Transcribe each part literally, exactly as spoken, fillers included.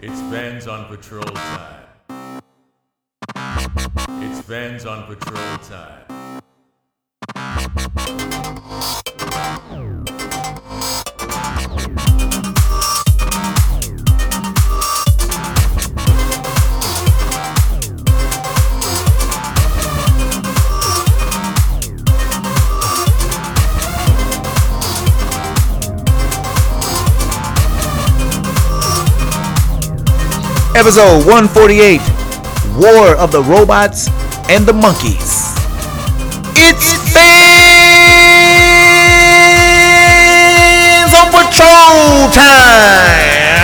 It's Vans on patrol time. It's Vans on patrol time. Episode one forty-eight, War of the Robots and the Monkeys. It's Vans on Patrol time!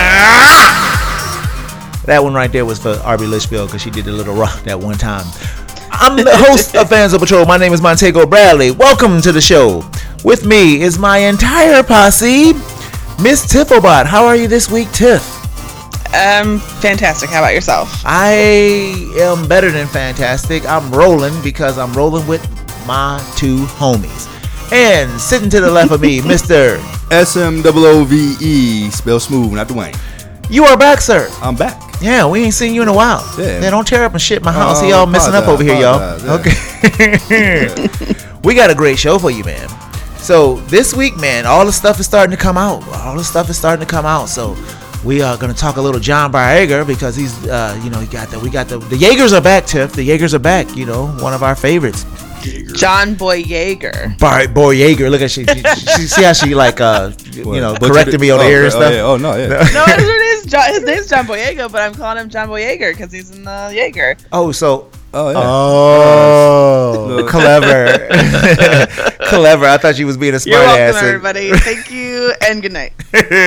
That one right there was for Arby Litchfield because she did a little rock that one time. I'm the host of Vans on Patrol. My name is Montego Bradley. Welcome to the show. With me is my entire posse, Miss Tiffobot. How are you this week, Tiff? Um, fantastic. How about yourself? I am better than fantastic. I'm rolling because I'm rolling with my two homies. And sitting to the left of me, Mister S M O O V E, spell smooth, not Dwayne. You are back, sir. I'm back. Yeah, we ain't seen you in a while. Yeah. Yeah, don't tear up and shit my house. Oh, He all messing up over here, y'all. yeah. Okay. We got a great show for you, man. So this week, man, all the stuff is starting to come out. All the stuff is starting to come out. So we are going to talk a little John Boyega because he's, uh, you know, he got the, we got the, the Jaegers are back, Tiff. The Jaegers are back, you know, one of our favorites. Jaeger. John Boyega. Bar- Boyega, look at she, she, she, see how she like, uh, you What, know, butchered corrected it? me on the Oh, air and oh, stuff. yeah. Oh, no, yeah. No, his name's John, his name's John Boyega, but I'm calling him John Boyega because he's in the Jaeger. Oh, so. Oh, yeah. Oh, No. clever. Clever. I thought you was being a smart You're welcome, ass. everybody. Thank you, and good night.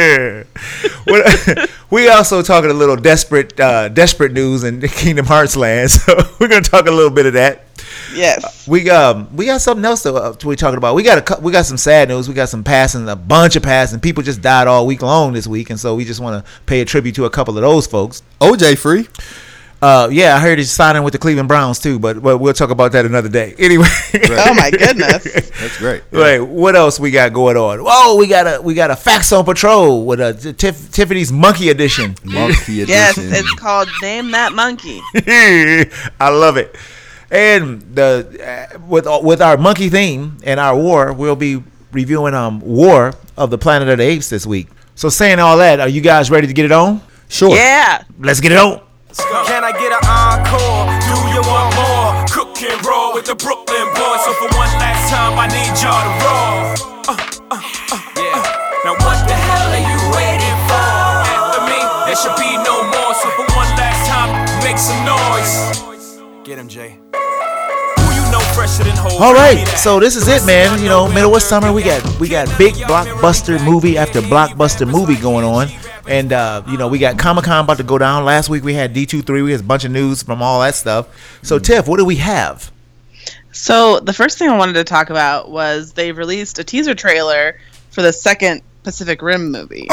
We also talking a little desperate, uh, desperate news in Kingdom Hearts land. So we're gonna talk a little bit of that. Yes. We um we got something else to, uh, to we talking about. We got a cou- we got some sad news. We got some passing, a bunch of passing. People just died all week long this week, and so we just want to pay a tribute to a couple of those folks. O J free. Uh, yeah, I heard he's signing with the Cleveland Browns too, but, but we'll talk about that another day. Anyway, Oh my goodness. That's great. Yeah. Right, what else we got going on? Whoa, we got a we got a Facts on Patrol with a Tiff, Tiffany's Monkey Edition. Monkey edition. Yes, it's called Name That Monkey. I love it. And the uh, with with our monkey theme and our war, we'll be reviewing um War of the Planet of the Apes this week. So saying all that, are you guys ready to get it on? Sure. Yeah. Let's get it on. Can I get an encore? Do you want more? Cook and roll with the Brooklyn boys. So for one last time, I need y'all to roll. Uh, uh, uh, yeah. Now what the hell are you waiting for? After me, there should be no more. So for one last time, make some noise. Get him, Jay. Who you know fresher than whole? All right, so this is it, man. You know, middle of summer, we got we got big blockbuster movie after blockbuster movie going on. And, uh, you know, we got Comic-Con about to go down. Last week we had D twenty-three. We had a bunch of news from all that stuff. So, Tiff, what do we have? So the first thing I wanted to talk about was they released a teaser trailer for the second Pacific Rim movie.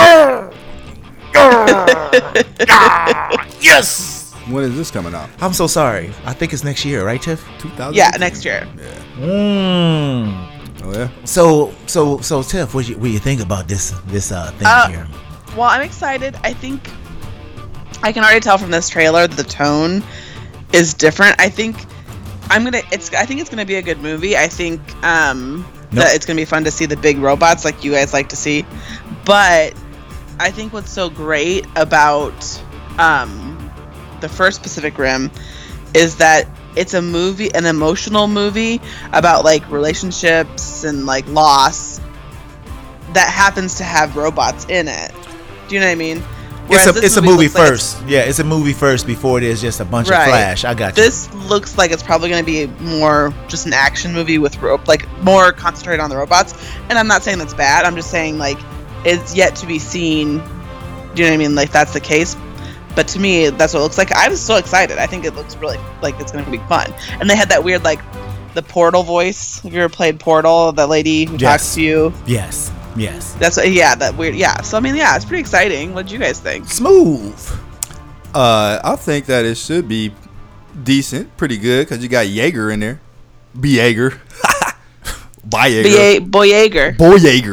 Yes! When is this coming out? I'm so sorry. I think it's next year, right, Tiff? two thousand Yeah, next year. Yeah. Mmm. Oh, yeah. So, so, so, Tiff, what do you, what do you think about this this uh, thing Uh, here? Well, I'm excited. I think I can already tell from this trailer that the tone is different. I think I'm gonna. It's. I think it's gonna be a good movie. I think um, Nope. that it's gonna be fun to see the big robots like you guys like to see. But I think what's so great about um, the first Pacific Rim is that it's a movie, an emotional movie about like relationships and like loss that happens to have robots in it. Do you know what I mean? It's Whereas a this it's a movie looks like first. Yeah, it's a movie first before it is just a bunch Right. of flash. I got you. This looks like it's probably going to be more just an action movie with rope, like more concentrated on the robots. And I'm not saying that's bad. I'm just saying like it's yet to be seen. Do you know what I mean? Like that's the case. But to me, that's what it looks like. I was so excited. I think it looks really like it's going to be fun. And they had that weird like the Portal voice. Have you ever played Portal? That lady who Yes. talks to you. Yes, yes. That's what, yeah, that weird. Yeah. So I mean, yeah, it's pretty exciting. What do you guys think? Smooth. Uh, I think that it should be decent, pretty good, because you got Jaeger in there. B. Jaeger. By Jaeger. B A Boyega. Boyega.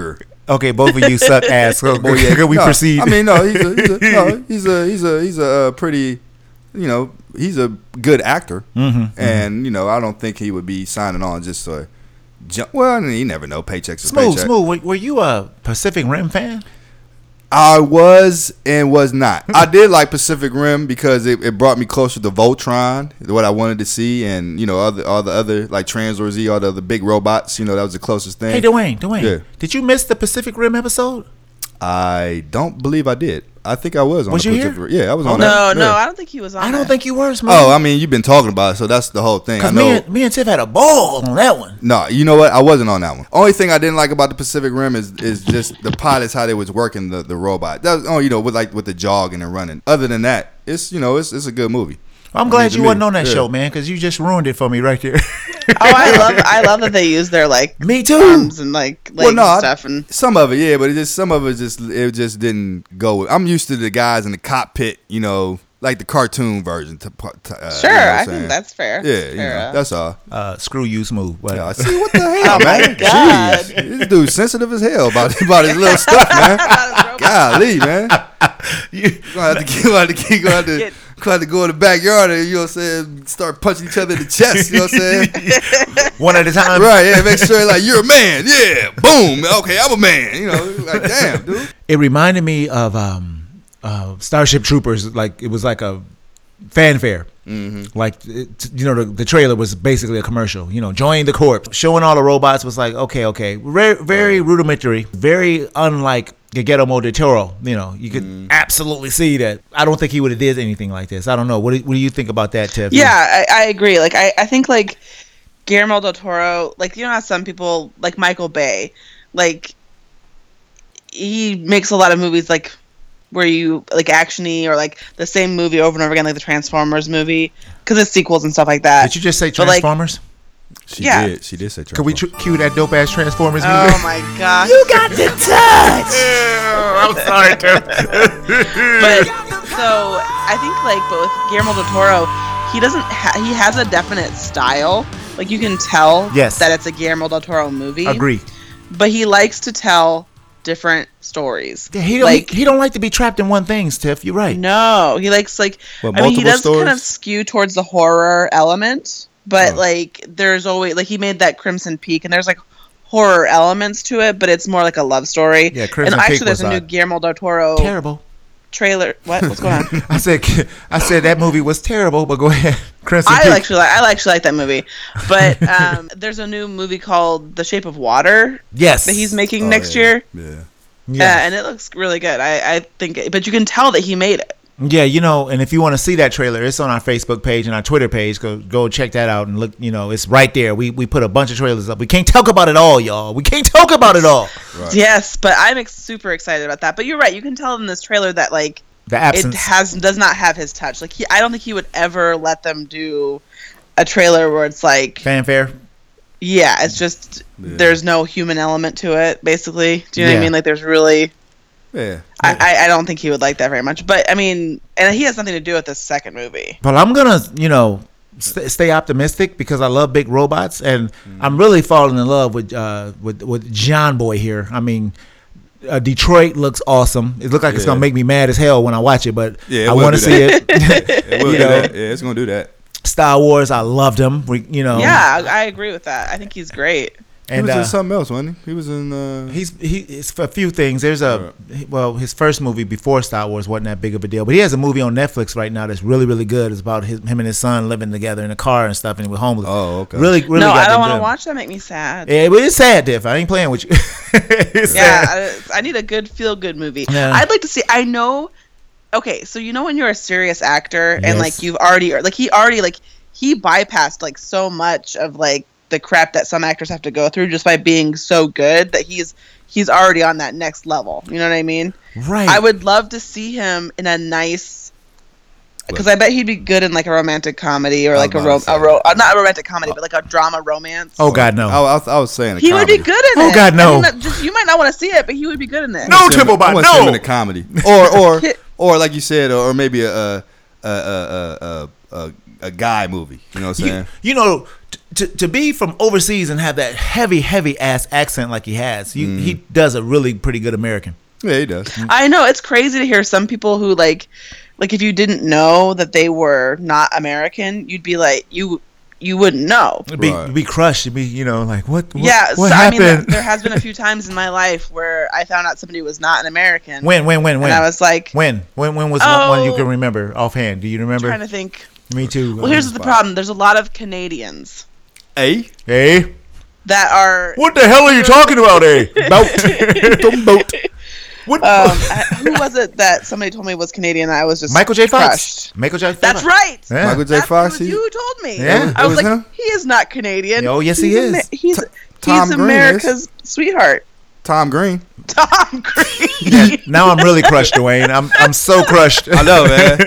Okay, both of you suck ass. So Well, yeah, can we no, proceed? I mean, no, he's a, he's a, no, he's a, he's a, he's a uh, pretty, you know, he's a good actor, Mm-hmm, and you know, I don't think he would be signing on just to jump. Well, I mean, you never know, paychecks are Smooth, paycheck. smooth. Were, were you a Pacific Rim fan? I was and was not. I did like Pacific Rim because it, it brought me closer to Voltron, what I wanted to see, and you know, other all the other like Transor Z, all the other big robots. You know, that was the closest thing. Hey, Dwayne, Dwayne, Yeah. did you miss the Pacific Rim episode? I don't believe I did. I think I was on Was the you Pacific here? Rim. Yeah, I was on No, that. no, Yeah. I don't think he was on. I don't that. think you were, Smooth. Oh, I mean, you've been talking about it, so that's the whole thing. I Because know. me and, me and Tiff had a ball on that one. No, you know what? I wasn't on that one. Only thing I didn't like about the Pacific Rim is is just the pilots, how they was working the, the robot. That was, oh, you know, with like with the jogging and running. Other than that, it's you know, it's it's a good movie. I'm I glad mean, to you me, wasn't on that yeah. show, man, because you just ruined it for me right there. Oh, I love, I love that they use their like Me too. arms and like legs Well, no, I- and stuff. And Some of it, yeah, but it just some of it just it just didn't go. With, I'm used to the guys in the cockpit, you know, like the cartoon version. To, to, uh, sure, you know what I'm I saying? think that's fair. yeah, That's you fair, know, uh, that's all. Uh, screw you, Smooth. But, Yeah, I see what the hell, Oh my man. God. Jeez, this dude's sensitive as hell about about his little stuff, man. Golly, man. you, Gonna have to keep, gonna have to keep, gonna have to, Get- gonna have to go in the backyard and, you know what I'm saying, start punching each other in the chest, you know what I'm saying? one at a time. Right, yeah, make sure like you're a man, yeah, boom, okay, I'm a man, you know, like damn, dude. It reminded me of um, uh, Starship Troopers. Like it was like a fanfare. Mm-hmm. Like it, you know, the, the trailer was basically a commercial. You know, join the corps, showing all the robots was like, okay, okay, very, very rudimentary, very unlike Guillermo del Toro. You know, you could Mm. absolutely see that. I don't think he would have did anything like this. I don't know. What do, what do you think about that, Tiff? Yeah, I, I agree. Like I, I think like Guillermo del Toro, like you know how some people like Michael Bay, like he makes a lot of movies like where you like actiony or like the same movie over and over again, like the Transformers movie, because it's sequels and stuff like that. Did you just say But, like, Transformers? She Yeah. did, she did say Could we tr- cue that dope ass Transformers music? Oh my gosh! You got the touch. I'm sorry, Tiff. But so I think like both Guillermo del Toro, he doesn't ha- he has a definite style. Like you can tell Yes. that it's a Guillermo del Toro movie. Agree. But he likes to tell different stories. Yeah, he don't. like he, he don't like to be trapped in one thing, Tiff. You're right. no, he likes like What, I mean he multiple does kind of stories? skew towards the horror element, but Oh. like there's always like he made that Crimson Peak and there's like horror elements to it, but it's more like a love story. Yeah, Crimson and Peak actually there's was, a uh, new Guillermo del Toro Terrible. trailer. What? What's going on? I said. I said that movie was terrible. But go ahead, Crimson I Peak. actually like, I actually like that movie, but um, there's a new movie called The Shape of Water Yes. that he's making Oh, next yeah. year, Yeah. yeah. uh, and it looks really good. I, I think, it, but you can tell that he made it. Yeah, you know, and if you want to see that trailer, it's on our Facebook page and our Twitter page. Go go check that out and look. You know, it's right there. We we put a bunch of trailers up. We can't talk about it all, y'all. We can't talk about it all. Right. Yes, but I'm ex- super excited about that. But you're right. You can tell in this trailer that like The it absence. has does not have his touch. Like he, I don't think he would ever let them do a trailer where it's like, fanfare. yeah, it's just Yeah. there's no human element to it. Basically, do you know what Yeah. I mean? Like there's really. Yeah. I, I, I don't think he would like that very much. But I mean, and he has nothing to do with this second movie. But I'm gonna, you know, st- stay optimistic because I love big robots, and I'm really falling in love with uh with with John Boy here. I mean. Uh, Detroit looks awesome. It looks like it's Yeah. gonna make me mad as hell when I watch it, but Yeah, it I will want to do see that. it. It will You do know. that. Yeah, it's gonna do that. Star Wars, I loved him. We, you know, Yeah, I, I agree with that. I think he's great. He and was uh, in something else, wasn't he? He was in. Uh, He's he it's for a few things. There's a well, his first movie before Star Wars wasn't that big of a deal, but he has a movie on Netflix right now that's really really good. It's about his, him and his son living together in a car and stuff, and he was homeless. Oh, okay. Really, really. no, I goddamn don't want to good. watch that. Make me sad. Yeah, but it's sad, Diff. I ain't playing with you. It's sad. Yeah, I, I need a good feel good movie. Yeah. I'd like to see. I know. Okay, so you know when you're a serious actor and Yes. like you've already like he already like he bypassed like so much of like the crap that some actors have to go through just by being so good that he's he's already on that next level. You know what I mean? Right. I would love to see him in a nice, because I bet he'd be good in like a romantic comedy or I like a was ro- about to a say. ro- uh, not a romantic comedy, but like a drama romance. Oh God, no. I, I, I was saying. A he would be comedy. good in Oh, it. God, no. I mean, not- just, you might not want to see it, but he would be good in it. No, I want to see him- Tibblebot, I want to see him no. in a comedy, or or or like you said, or maybe a a a a, a, a a guy movie. You know what I'm You, saying? you know, t- to to be from overseas and have that heavy, heavy ass accent like he has, you, Mm. he does a really pretty good American. Yeah, he does. I know it's crazy to hear some people who like, like if you didn't know that they were not American, you'd be like you, you wouldn't know. It'd be, Right. it'd be crushed. It'd be, you know, like what? what Yeah, what so, I mean, there, happened? there has been a few times in my life where I found out somebody was not an American. when, when, when, when? And I was like, when, when, when was one, one you Oh. can remember offhand? Do you remember? trying to think. Me too. Well, here's the problem. There's a lot of Canadians Hey, hey, that are. what the hell are you talking about, eh? Boat, boat. What? Um, I- who was it that somebody told me was Canadian? I was just Michael J. Fox. crushed. Michael J. Fox. That's right. Yeah. Michael J. That's, Fox. it was he- you who told me. Yeah. I It was, was like, him? he is not Canadian. Oh, yes, he He's is. Ama- he's Tom he's Green America's sweetheart. Tom Green. Tom Green. Yeah, now I'm really crushed, Dwayne. I'm I'm so crushed. I know, man.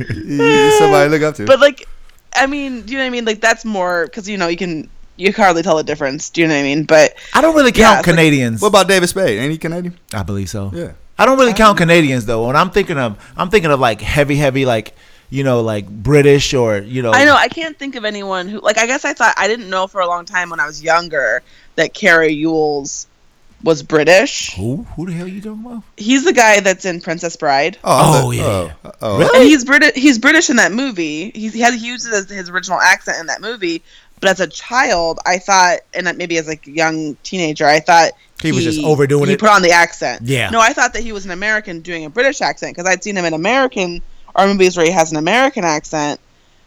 He's somebody to look up to. But like, I mean, do you know what I mean? Like that's more because you know you can you can hardly tell the difference. Do you know what I mean? But I don't really Yeah, count it's like- Canadians. What about David Spade? Ain't he Canadian? I believe so. Yeah. I don't really count Canadians though. When I'm thinking of, I'm thinking of like heavy, heavy, like you know, like British or you know. I know I can't think of anyone who like. I guess I thought I didn't know for a long time when I was younger that Carrie Ewells was British. Who? Who the hell are you talking about? He's the guy that's in Princess Bride. Oh, I yeah. thought- Oh, oh. Really? And he's British. He's British in that movie. He's, he has he uses his, his original accent in that movie. But as a child, I thought, and maybe as like a young teenager, I thought He was just overdoing he it. put on the accent. Yeah. No, I thought that he was an American doing a British accent because I'd seen him in American or movies where he has an American accent,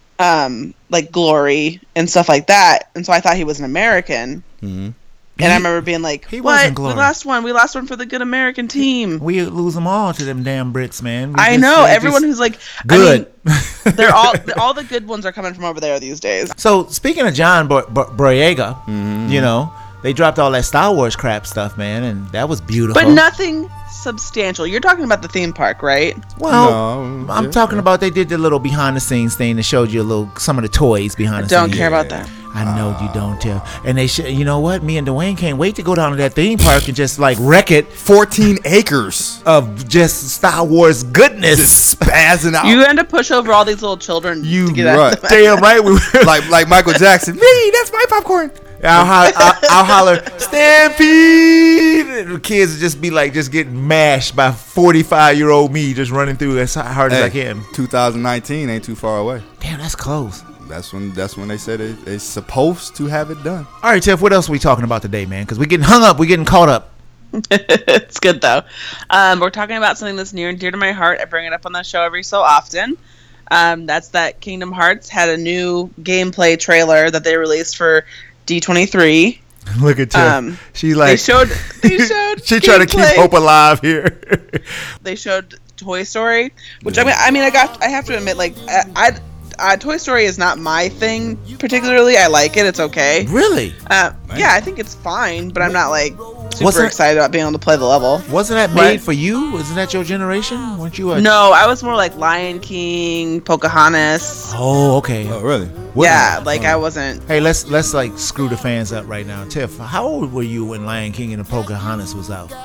um, like Glory and stuff like that. And so I thought he was an American. Mhm. And I He- remember being like, he "What? wasn't We Glory. lost one. We lost one for the good American team." We lose them all to them damn Brits, man. We I just- know they everyone just who's like good. I mean, they're all all the good ones are coming from over there these days. So speaking of John Bo- Bo- Boyega, Mm-hmm. you know, they dropped all that Star Wars crap stuff, man, and that was beautiful. But nothing substantial. You're talking about the theme park, right? Well, No, I'm yeah, talking yeah. about they did the little behind the scenes thing that showed you a little some of the toys behind the Don't scenes. care about that. I know you don't tell. And they should, you know what? Me and Dwayne can't wait to go down to that theme park and just like wreck it fourteen acres. of just Star Wars goodness. Just spazzing out. You had to push over all these little children You to get out right. of the Damn right we were. like like Michael Jackson. Me, that's my popcorn. I'll, ho- I'll, I'll holler, Stampede! And the kids would just be like, just getting mashed by forty-five year old me, just running through as hard as I Hey, can. twenty nineteen ain't too far away. Damn, that's close. That's when that's when they said it, it's supposed to have it done. All right, Tiff, what else are we talking about today, man? Because we're getting hung up, we're getting caught up. It's good though. Um, we're talking about something that's near and dear to my heart. I bring it up on the show every so often. Um, that's that Kingdom Hearts had a new gameplay trailer that they released for D twenty-three. Look at Tiff. Um, she They like, showed. They showed. she trying to keep gameplay. hope alive here. They showed Toy Story, which I mean, I mean, I got. I have to admit, like, I, I, I Toy Story is not my thing particularly. I like it. It's okay. Really? Uh, yeah, I think it's fine, but I'm not like super Wasn't- excited about being able to play the level. Wasn't that What? made for you? Wasn't that your generation? Weren't you a... No, I was more like Lion King, Pocahontas. Oh, okay. Oh, really? What- Yeah, like I wasn't. Hey, let's let's like screw the fans up right now. Tiff, how old were you when Lion King and the Pocahontas was out?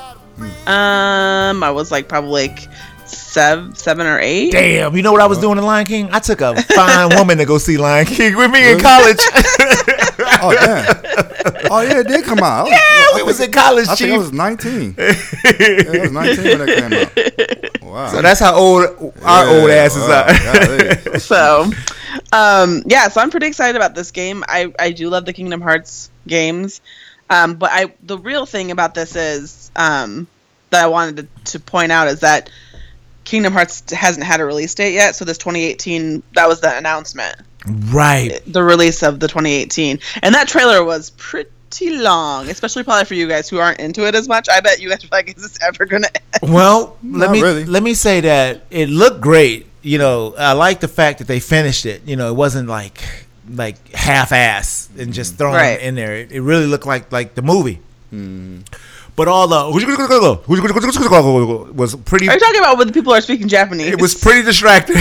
Um, I was like probably like seven, seven or eight. Damn, you know what I was doing in Lion King? I took a fine woman to go see Lion King with me in college. Oh damn! Oh yeah, it did come out. I was, Yeah, we was in college, I think I Chief. was nineteen. Yeah, I was nineteen when that came out. Wow. So that's how old our Yeah, old asses wow, are. golly. So, um, yeah, so I'm pretty excited about this game. I, I do love the Kingdom Hearts games. Um, but I the real thing about this is um, that I wanted to, to point out is that Kingdom Hearts hasn't had a release date yet. So this twenty eighteen, that was the announcement, Right. the release of the twenty eighteen, and that trailer was pretty long, especially probably for you guys who aren't into it as much. I bet you guys are like, is this ever gonna end? Well, let Not me really. let me say that it looked great. You know, I like the fact that they finished it. You know, it wasn't like like half ass and just thrown Right. in there. It, it really looked like like the movie. Hmm. But all the was pretty. Are you talking about when the people are speaking Japanese? It was pretty distracting.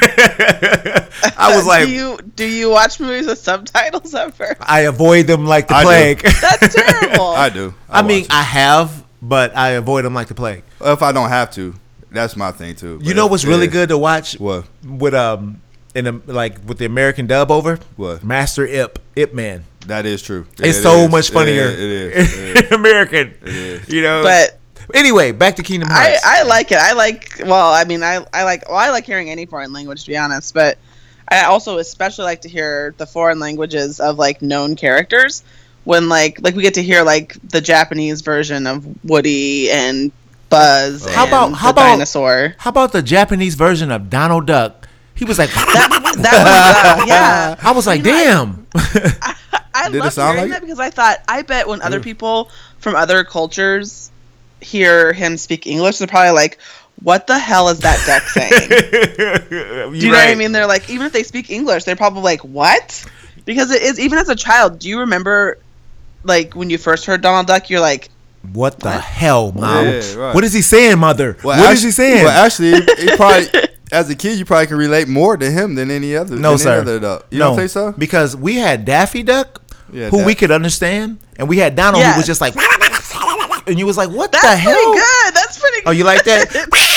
I was like, do you do you watch movies with subtitles ever? I avoid them like the I do. plague. That's terrible. I do. I mean, watch I have, but I avoid them like the plague. it. if I don't have to, that's my thing too. You But know if- what's really yeah. good to watch? What? With um in a, like with the American dub over. What? Master Ip, Ip Man. That is true. It's It so is. much funnier. It is. It is. in American. It is. You know. But anyway, back to Kingdom I, Hearts. I like it. I like. Well, I mean, I I like. Well, I like hearing any foreign language, to be honest. But I also especially like to hear the foreign languages of like known characters. When like like we get to hear like the Japanese version of Woody and Buzz. How and about- how the about- dinosaur? How about the Japanese version of Donald Duck? He was like, That, that was, uh, yeah. I was like, You know, I- damn. I, I Did it love sound hearing like that because I thought I bet when other people from other cultures hear him speak English, they're probably like, "What the hell is that duck saying?" Do you know what I mean? They're like, even if they speak English, they're probably like, "What?" Because it is even as a child. Do you remember, like when you first heard Donald Duck? You're like, What the hell, mom? Yeah, right. What is he saying, mother? Well, what actu- is he saying? Well, actually, it probably as a kid you probably can relate more to him than any other. no, than sir. Any other duck. You no, don't think so? Because we had Daffy Duck, Yeah, who that- we could understand, and we had Donald, Yeah. who was just like, and you was like, what "That's the pretty hell? good. That's pretty." Oh, you like that?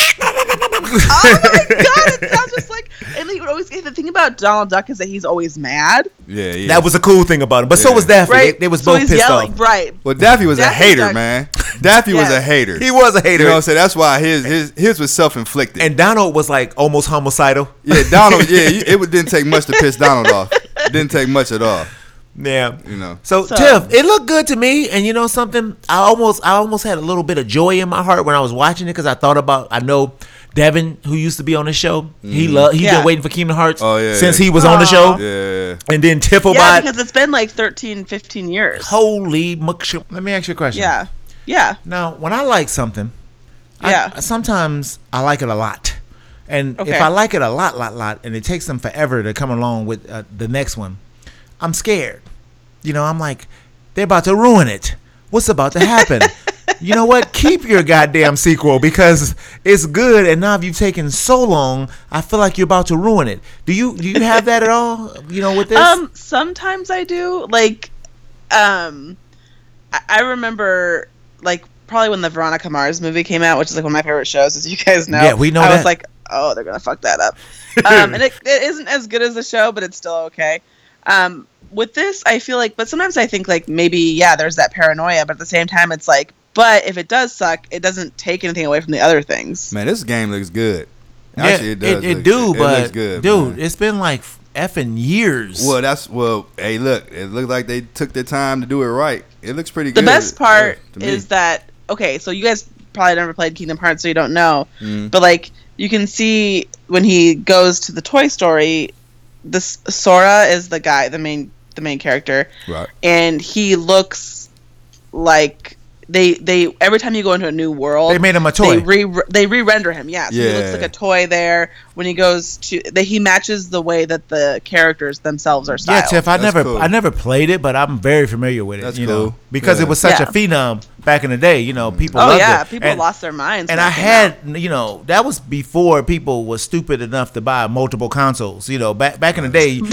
Oh my god! It sounds just like. And they would always. The thing about Donald Duck is that he's always mad. Yeah, yeah. That was a cool thing about him. But so Yeah. was Daffy. Right? They, they was So both he's pissed yelling, off. right? Well, Daffy was Daffy a hater, Duck- man. Daffy was Yes. a hater. He was a hater. You know what I'm saying? That's why his his his was self inflicted. And Donald was like almost homicidal. Yeah, Donald. Yeah, you- it didn't take much to piss Donald off. It didn't take much at all. Yeah. You know. So, So- Tiff, it looked good to me, and you know something, I almost, I almost had a little bit of joy in my heart when I was watching it because I thought about, I know Devin, who used to be on the show, he loved, he Yeah. been waiting for Kingdom Hearts Oh, yeah, since yeah. he was on the Aw. show, Yeah. and then Tiffobot. Yeah, because it's been like thirteen, fifteen years. Holy muck! Let me ask you a question. Yeah, yeah. Now, when I like something, Yeah. I, sometimes I like it a lot, and Okay. if I like it a lot, lot, lot, and it takes them forever to come along with uh, the next one, I'm scared. You know, I'm like, they're about to ruin it. What's about to happen? You know what? Keep your goddamn sequel because it's good. And now if you've taken so long, I feel like you're about to ruin it. Do you do you have that at all? You know, with this? Um, sometimes I do. Like, um, I, I remember like probably when the Veronica Mars movie came out, which is like one of my favorite shows, as you guys know. Yeah, we know I that. was like, oh, they're gonna fuck that up. Um, and it, it isn't as good as the show, but it's still okay. Um, with this, I feel like, but sometimes I think like maybe yeah, there's that paranoia, but at the same time, it's like, but if it does suck, it doesn't take anything away from the other things. Man, this game looks good. yeah, Actually, it does. It, look- do, it but looks good, dude, man. it's been like effing years. Well, that's well. Hey, look, it looked like they took their time to do it right. It looks pretty The good. best part yeah, to me. is that okay, so you guys probably never played Kingdom Hearts, so you don't know. Mhm. But like you can see when he goes to the Toy Story, this Sora is the guy, the main the main character, right. and he looks like they they every time you go into a new world, They made him a toy. They re they re-render him. Yeah, so he looks Yeah. like a toy there. When he goes to, that he matches the way that the characters themselves are Yeah, styled. Tiff, I That's never, cool. I never played it, but I'm very familiar with it. That's you know, cool. because Yeah. it was such Yeah. a phenom back in the day. You know, people. Oh loved yeah, it. people and, lost their minds. And when I it came had, out. you know, that was before people was stupid enough to buy multiple consoles. You know, back back in the day, you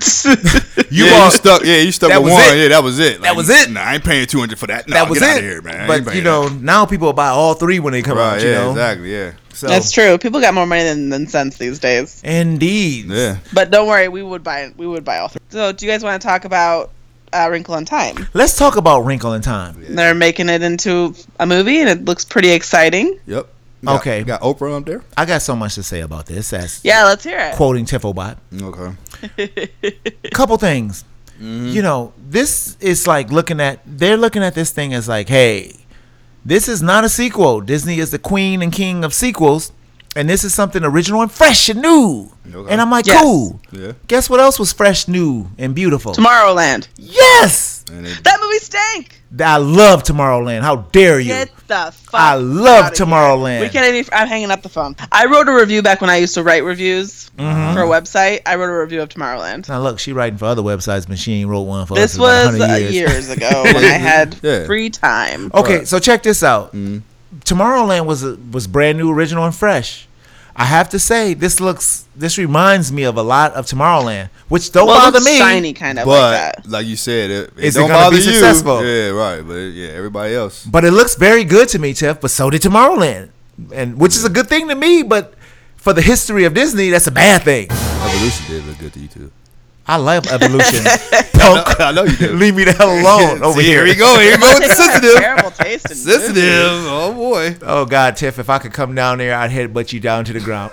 yeah, all- you stuck. Yeah, you stuck that with was one. it. Yeah, that was it. That was it. Nah, I ain't paying two hundred for that. No, that was get it. out of here, man. I ain't But paying you know, that. now people buy all three when they come right? out. You Yeah, know, exactly. Yeah. so That's true. People got more money than, than sense these days. indeed. Yeah. But don't worry, we would buy we would buy all three. So, do you guys want to talk about uh, Wrinkle in Time? Let's talk about Wrinkle in Time. They're making it into a movie, and it looks pretty exciting. Yep. Got, Okay. Got Oprah up there. I got so much to say about this. That's Yeah, let's hear it. quoting Tiffobot. Okay. Couple things. You know, this is like looking at, they're looking at this thing as like, hey, this is not a sequel. Disney is the queen and king of sequels, and this is something original and fresh and new. Okay. And I'm like, Yes. cool. Yeah. Guess what else was fresh, new, and beautiful? Tomorrowland. Yes! And it, That movie stank. I love Tomorrowland. How dare you? Get the fuck. I love outta here. Tomorrowland. We can't even. I'm hanging up the phone. I wrote a review back when I used to write reviews Mm-hmm. for a website. I wrote a review of Tomorrowland. Now look, she writing for other websites, but she ain't wrote one for us This in about was one uh, hundred years. years ago when I had Yeah. free time. Okay, Right. so check this out. Mhm. Tomorrowland was was brand new, original, and fresh. I have to say, this looks, this reminds me of a lot of Tomorrowland, which don't Well, it bother looks me. shiny, kind of but like that. like you said, it, it Is it don't gonna bother be you. successful? Yeah, right. But it, yeah, everybody else. But it looks very good to me, Tiff. But so did Tomorrowland, and which is a good thing to me. But for the history of Disney, that's a bad thing. Evolution did look good to you too. I love Evolution. Punk. I know you do. Leave me the hell alone over See, here. Here we go. Here we go with the Take my sensitive. terrible taste in Sensitive. Oh boy. Oh God, Tiff, if I could come down there, I'd headbutt you down to the ground.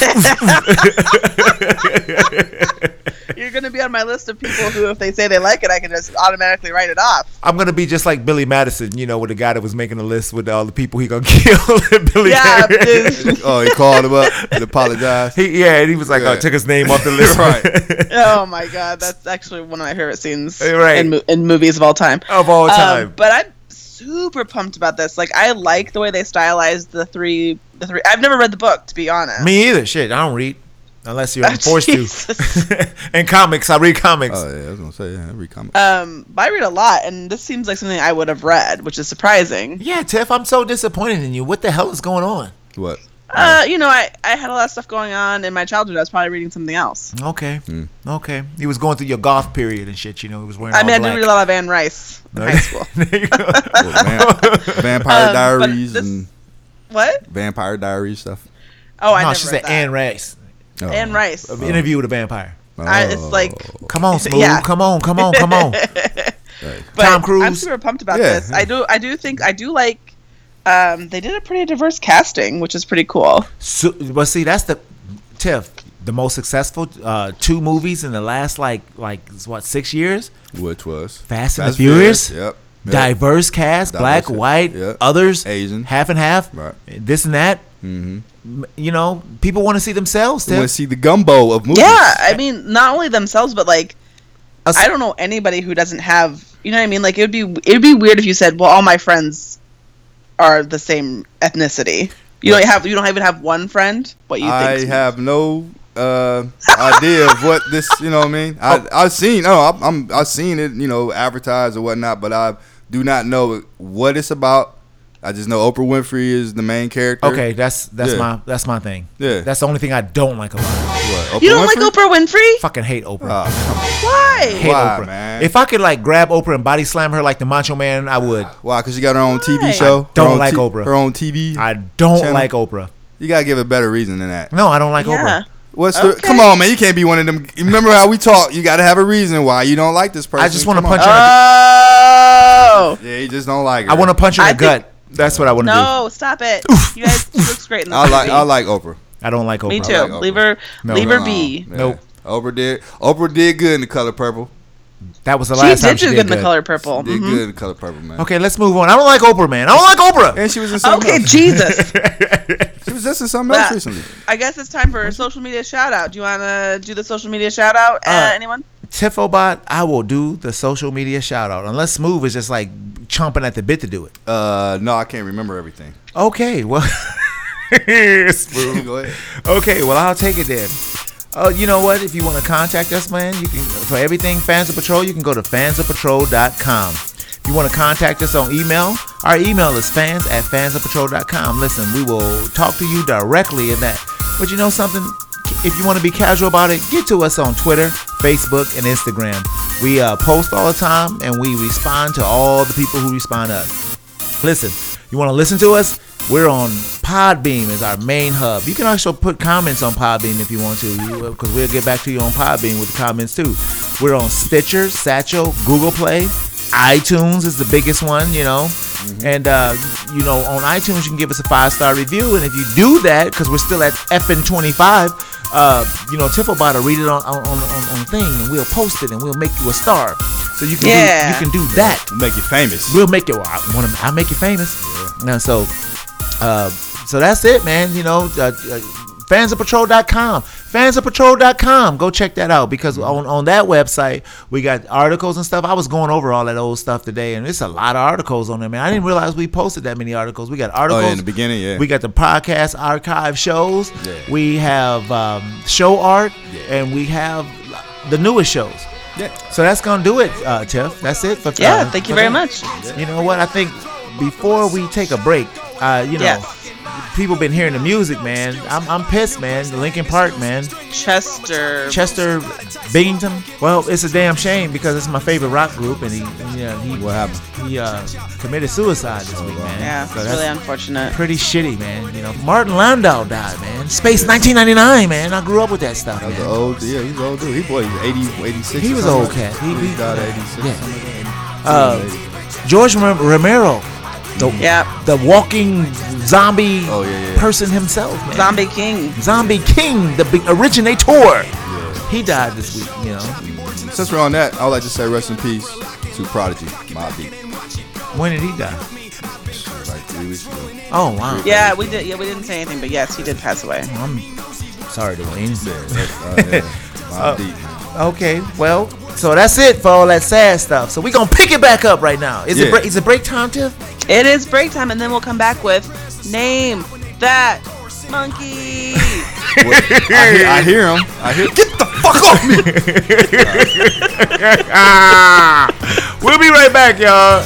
You're gonna be on my list of people who, if they say they like it, I can just automatically write it off. I'm gonna be just like Billy Madison, you know, with the guy that was making a list with all the people he gonna kill. Billy Yeah, Madison. dude. Oh, he called him up and apologized. He, yeah, and he was like, Yeah. "Oh, took his name off the list." Right. Oh my god, that's actually one of my favorite scenes Right. in, mo- in movies of all time. Of all time. Um, but I'm super pumped about this. Like, I like the way they stylized the three. The three. I've never read the book, to be honest. Me either. Shit, I don't read unless you're Oh, forced Jesus. to. And comics, I read comics. Oh yeah, I was gonna say yeah, every comment. Um, but I read a lot, and this seems like something I would have read, which is surprising. Yeah, Tiff, I'm so disappointed in you. What the hell is going on? What? Uh, you know, I, I had a lot of stuff going on in my childhood. I was probably reading something else. Okay, Hmm. okay. He was going through your goth period and shit. You know, he was wearing. I all mean, I black. did read a lot of Anne Rice in high school. There you go. Well, Vam- Vampire Um, but Diaries this- and What? Vampire Diaries stuff. Oh, I no, never she read said that. Anne Rice. Oh. Anne Rice. An Interview with a vampire. I, it's like, Come on, Smooth. Yeah. Come on, come on, come on. Right. but Tom Cruise. I'm super pumped about Yeah, this. yeah. I do, I do think, I do like. Um, they did a pretty diverse casting, which is pretty cool. So, but see, that's the Tiff. The most successful uh, two movies in the last like like what six years? Which was Fast and the Fast Furious. Yep. Yep. Diverse cast, Diverse black, cast, white, yeah. others, Asian. half and half, Right. this and that. Mm-hmm. You know, people want to see themselves. You want to Tiff. see the gumbo of movies? Yeah, I mean, not only themselves, but like, Us- I don't know anybody who doesn't have. You know what I mean? Like, it would be, it would be weird if you said, "Well, all my friends are the same ethnicity." You don't have, you don't even have one friend. What you I think? have no uh, idea of what this. You know what I mean? I I've seen. Oh, I'm, I'm I've seen it. You know, advertised or whatnot, but I do not know what it's about. I just know Oprah Winfrey is the main character. Okay, that's that's Yeah. my that's my thing. Yeah. That's the only thing I don't like about her. What, You don't like Oprah Winfrey? Fucking hate Oprah. Oh, Why? hate why, Oprah. man? If I could like grab Oprah and body slam her like the Macho Man, I would. why? Because she got her own T V Why? show. I don't her own like T- Oprah. Her own T V. I don't Channel? like Oprah. You gotta give a better reason than that. No, I don't like Yeah. Oprah. What's the? Okay. Come on, man. You can't be one of them. Remember how we talk? You gotta have a reason why you don't like this person. I just want to Come punch on. her. Oh Yeah, you just don't like her. I want to punch her in I the think- gut. That's what I want to no! Stop it! You guys, she looks great in this I like. movie. I like Oprah. do. I don't like Oprah. Me too. I like Oprah. leave her, No. leave her Uh-uh. be. Yeah. Nope. Oprah did. Oprah did good in The Color Purple. That was the She last did time do she good did in the good. color purple. Did Mhm. good in The Color Purple, man. Okay, let's move on. I don't like Oprah, man. I don't like Oprah. And she was in something Okay, else. Jesus. She was just in something else Well, recently. I guess it's time for a social media shout out. Do you want to do the social media shout out? Uh, Uh, anyone? Tiffobot, I will do the social media shout out. Unless Smooth is just like chomping at the bit to do it. Uh, no, I can't remember everything. Okay, well. Smooth. Go ahead. Okay, well, I'll take it then. Oh, you know what? If you want to contact us, man, you can for everything Fans of Patrol, you can go to fans of patrol dot com. If you want to contact us on email, our email is fans at fans of patrol dot com. Listen, we will talk to you directly in that. But you know something? If you want to be casual about it, get to us on Twitter, Facebook, and Instagram. We uh, post all the time, and we respond to all the people who respond to us. Listen, you want to listen to us? We're on Podbeam as our main hub. You can also put comments on Podbeam if you want to, because we'll get back to you on Podbeam with the comments too. We're on Stitcher, Satchel, Google Play, iTunes is the biggest one, you know. Mm-hmm. And, uh, you know, on iTunes, you can give us a five-star review. And if you do that, because we're still at F N twenty-five, uh, you know, Tiffobot will read it on on, on, on on thing, and we'll post it, and we'll make you a star. So you can Yeah. do, you can do that. We'll make you famous. We'll make you. I want to. I'll make you famous. Now, so, uh, so that's it, man. You know, uh, uh, fans of patrol dot com. fans of patrol dot com. Go check that out because on, on that website we got articles and stuff. I was going over all that old stuff today, and it's a lot of articles on there, man. I didn't realize we posted that many articles. We got Oh, articles yeah, in the beginning, yeah. We got the podcast archive shows. Yeah. We have um, show art, Yeah. and we have the newest shows. yeah. So that's gonna do it, uh, Tiff. That's it for Yeah, uh, thank you for very that. much. You know what? I think before we take a break, uh, you know, Yes. people been hearing the music, man. I'm I'm pissed, man. Linkin Park, man. Chester. Chester Binghamton. Well, it's a damn shame because it's my favorite rock group, and he, yeah, he, What happened? he uh, committed suicide this week, man. Yeah, So it's that's really unfortunate. pretty shitty, man. You know, Martin Landau died, man. Space nineteen ninety-nine, man. I grew up with that stuff, That was man. an old, yeah, he's an old dude. He boy, he's eighty, eighty-six. He or was something old like cat. that. He- He, he- died at eighty-six. yeah. Something like that. Uh, George Rom- Romero, the Yeah. the walking zombie Oh, yeah, yeah. person himself, man. Zombie King. Zombie King, the big originator. He died this week, you know. Since we're on that, I would like to say rest in peace to Prodigy, Mobb Deep. When did he die? Like three weeks ago. Oh wow. Yeah, we did. Yeah, we didn't say anything, but yes, he did pass away. I'm sorry, Dwayne. Yeah, that's, uh, yeah. Mobb Deep. Okay, well, so that's it for all that sad stuff. So we gonna pick it back up right now. Is Yeah. it break, is it break time, Tiff? It is break time, and then we'll come back with Name That Monkey. Well, I, hear, I hear him. I hear. Get the fuck off me! We'll be right back, y'all.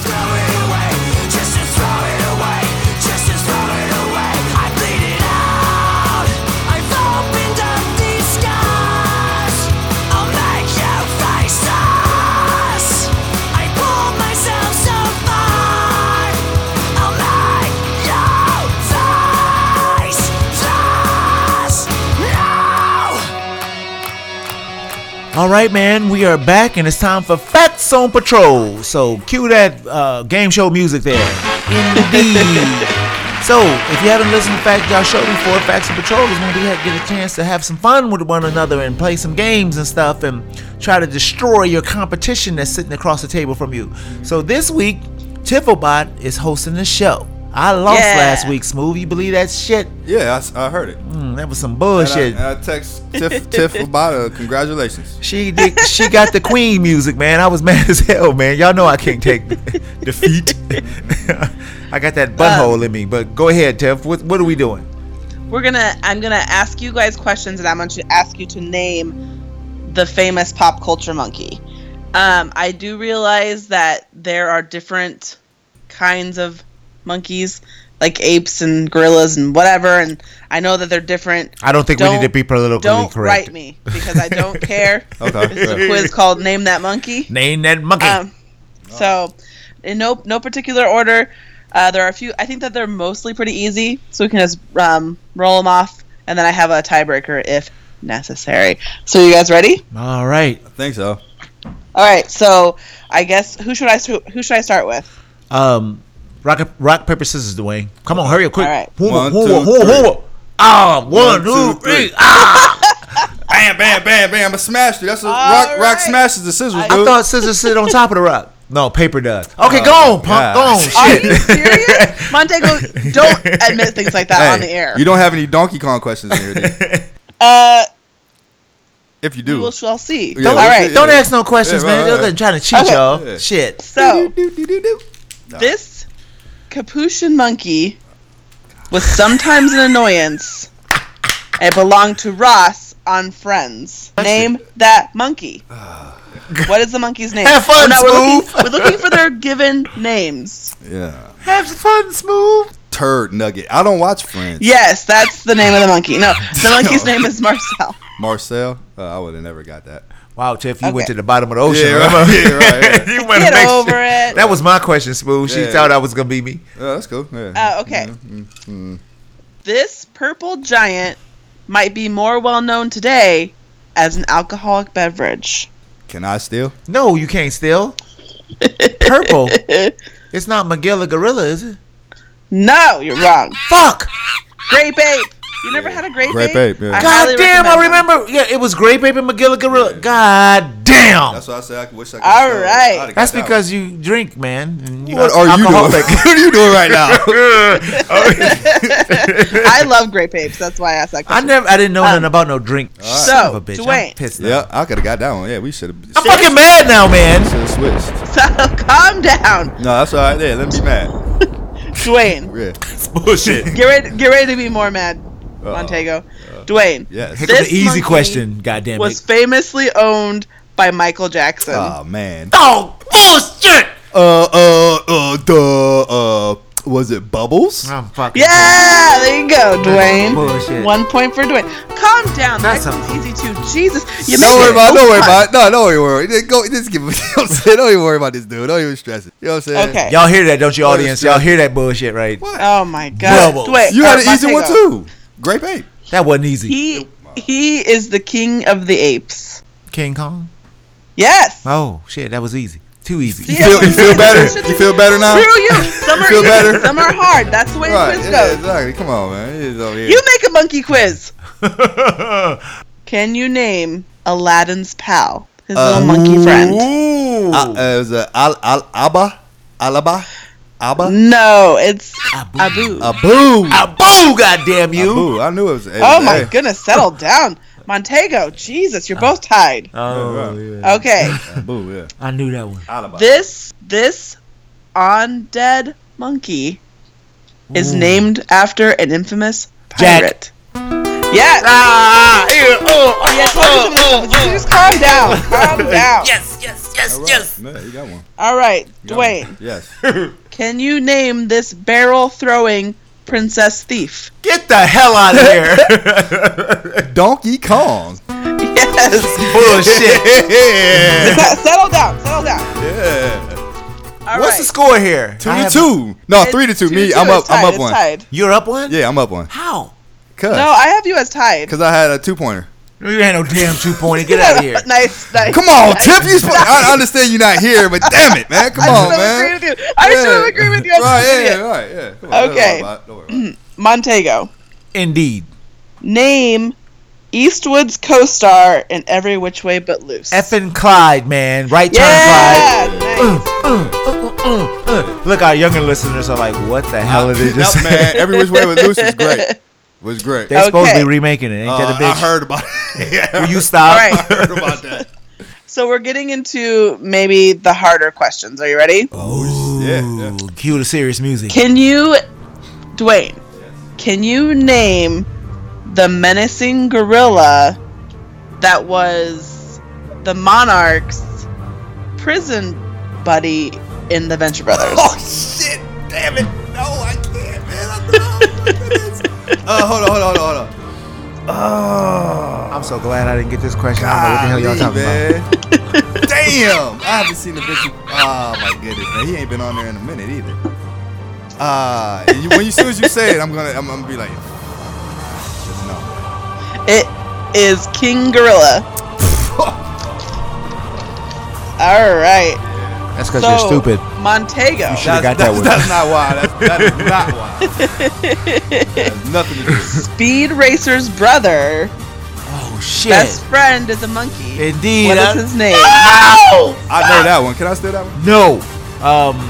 All right, man, we are back, and it's time for Facts on Patrol. So cue that uh, game show music there. Indeed. So, if you haven't listened to Fact Y'all Show before, Facts on Patrol is when we have, get a chance to have some fun with one another and play some games and stuff and try to destroy your competition that's sitting across the table from you. So this week, Tifflebot is hosting the show. I lost Yeah. last week, Smooth. You believe that shit? Yeah, I s- I, heard it. Mm, that was some And I, bullshit. and I text Tiff, Tiff about it. Congratulations. She did, she got the Queen music, man. I was mad as hell, man. Y'all know I can't take defeat. I got that butthole in me. But go ahead, Tiff. What, what are we doing? We're gonna. I'm gonna ask you guys questions, and I'm going to ask you to name the famous pop culture monkey. Um, I do realize that there are different kinds of monkeys, like apes and gorillas and whatever, and I know that they're different. I don't think we need to be politically Don't correct. write me because I don't care. Okay. This is a quiz called Name That Monkey. Name that monkey. Um, so, in no no particular order, uh, there are a few. I think that they're mostly pretty easy, so we can just um, roll them off, and then I have a tiebreaker if necessary. So, you guys ready? All right. I think so. All right. So, I guess who should I who should I start with? Um, rock, rock, paper, scissors, Dwayne. Come on, hurry up, quick. All right. One, One, one, two, one, one, three. one. Ah, one, One, two, two, three. three. Ah! Bam, bam, bam, bam. I smashed it. That's a All rock. Rock right. smashes the scissors, I dude. I thought scissors sit on top of the rock. No, paper does. Okay, Oh, go on, punk. God. Go on. Are Shit. you serious? Montego, don't admit things like that Hey, on the air. You don't have any Donkey Kong questions in here, do you? uh, If you we do. will shall see. Yeah, All we'll right. see. Don't ask no questions, Yeah, right, man. right. They're trying to cheat Okay. y'all. Yeah. Shit. So, Do-do-do-do-do. No. this Capuchin monkey was sometimes an annoyance. It belonged to Ross on Friends. Name that monkey. What is the monkey's name? Have fun, Oh, no, we're Smooth. looking, we're looking for their given names. Yeah. Have fun, Smooth. Turd Nugget. I don't watch Friends. Yes, that's the name of the monkey. No, the monkey's name is Marcel. Marcel. Uh, I would have never got that. Wow, Tiff, you went Okay. to the bottom of the ocean. Yeah, remember? right. Yeah, right, yeah. You went Get next- over it. That was my question, Smooth. She Yeah. thought I was gonna be me. Oh, that's cool. Yeah. Uh, okay. Mm-hmm. This purple giant might be more well known today as an alcoholic beverage. Can I steal? No, you can't steal. Purple. It's not Magilla Gorilla, is it? No, you're wrong. Fuck. Grape ape. You never had a grape, Grape ape? ape, yeah. I God highly damn, I recommend them. remember. Yeah, it was Grape Ape and Magilla Gorilla. God damn. That's why I said I wish I could. All steal. right. I'd have got That's that because you drink, man. And one. What are you doing? alcoholic. What are you doing right now? I love grape apes. That's why I asked that I question. never, I didn't know Um, nothing about no drink. Son So, of a bitch. I'm Dwayne. pissed now. Yeah, I could have got that one. Yeah, we should have. I'm fucking mad now, man. Should have switched. So calm down, No, that's all right. Yeah, let me be mad. Dwayne. Yeah. It's bullshit. Get ready, get ready to be more mad, Montego. Dwayne. Yes. Here comes This the easy monkey question. Goddamn Was it. famously owned by Michael Jackson. Oh man. Oh bullshit. Uh uh uh duh uh Was it Bubbles? I'm fucking. Yeah, there you go, Dwayne. Bullshit. One point for Dwayne. Calm down. That's That a- one's easy too. Jesus. You Don't make worry it about it. Don't worry fun. about it. No, don't even worry. Just go. Just give. You know what I'm saying? Don't even worry about this dude. Don't even stress it. You know what I'm saying? Okay. Y'all hear that, don't you, What audience? is Y'all that? hear that bullshit, right? What? Oh my God. Bubbles. Dwayne, You had uh, an easy one Montego. too. Grape Ape. That wasn't easy. He he is the king of the apes. King Kong. Yes. Oh shit, that was easy. Too easy. You feel, you feel better? You feel better now? Screw you. Some are feel easy, better? some are hard. That's the way Right. the quiz Yeah, goes. exactly. Come on, man. It is over here. You make a monkey quiz. Can you name Aladdin's pal? His Uh, little monkey friend. Ooh. Uh, uh, it was uh, Al, Al, Abba? Alaba? Abba? No, it's Abu. Abu. Abu. Abu, goddamn you. Abu. I knew it was. It Oh was my A. goodness, settle down. Montego, Jesus, you're both tied. Oh yeah. Okay. Abu, yeah. I knew that one. Alaba. This this undead monkey is Ooh. named after an infamous Jack. pirate. Yes. Ah, yeah, oh, oh, Yeah, oh, oh, just, just calm down. Calm down. Yes, yes, yes, All right. yes. Yeah, you got one. All right, You got one. Dwayne, Yes. can you name this barrel throwing princess thief? Get the hell out of here. Donkey Kong. Yes. Bullshit. yeah. Settle down. Settle down. Yeah. All What's right. the score here? Two I to have- two. No, It's three to two. two Me, two. I'm up. It's I'm tied, up it's one. tied. You're up one? Yeah, I'm up one. How? Cause, No, I have you as tied. Cause I had a two pointer. You ain't no damn two pointer. Get out of here. Nice, nice. Come on, nice. Tip. You. Supposed, I understand you're not here, but damn it, man. Come I on, should have man. agreed with you. I should have agreed with you. I'm Right, just an yeah, idiot. right, yeah. Come on, Okay. Don't worry about it. Don't worry about it. Montego, Indeed. name Eastwood's co-star in Every Which Way But Loose. Effing Clyde, man. Right turn, yeah, Clyde. nice. Uh, uh, uh, uh. Look, our younger listeners are like, what the hell is it? That, man, Every Which Way With Loose was great. Was great. They're supposed to Okay. be remaking it. Ain't Uh, that a I bitch? heard about it. Yeah, Will you stop? All right. I heard about that. So we're getting into maybe the harder questions. Are you ready? Ooh, Yeah, yeah. Cue the serious music. Can you, Dwayne? Can you name the menacing gorilla that was the Monarch's prison buddy in the Venture Brothers? Oh shit! Damn it! No, I can't, man. I know. Uh, hold on, hold on, hold on, hold on. Oh, I'm so glad I didn't get this question. I don't know what the hell y'all talking golly, about. man. Damn! I haven't seen the bitch. Oh my goodness, man. He ain't been on there in a minute either. Ah, uh, when you, as soon as you say it, I'm gonna, I'm, I'm gonna be like, just no. It is King Gorilla. All right. That's because So, you're stupid. Montego. You should've got that that's, one. that's not why. That's, that is not why. That has nothing to do. Speed Racer's brother, Oh, shit. best friend, is a monkey. Indeed. What I- is his name? I know that one. Can I steal that one? No. Um.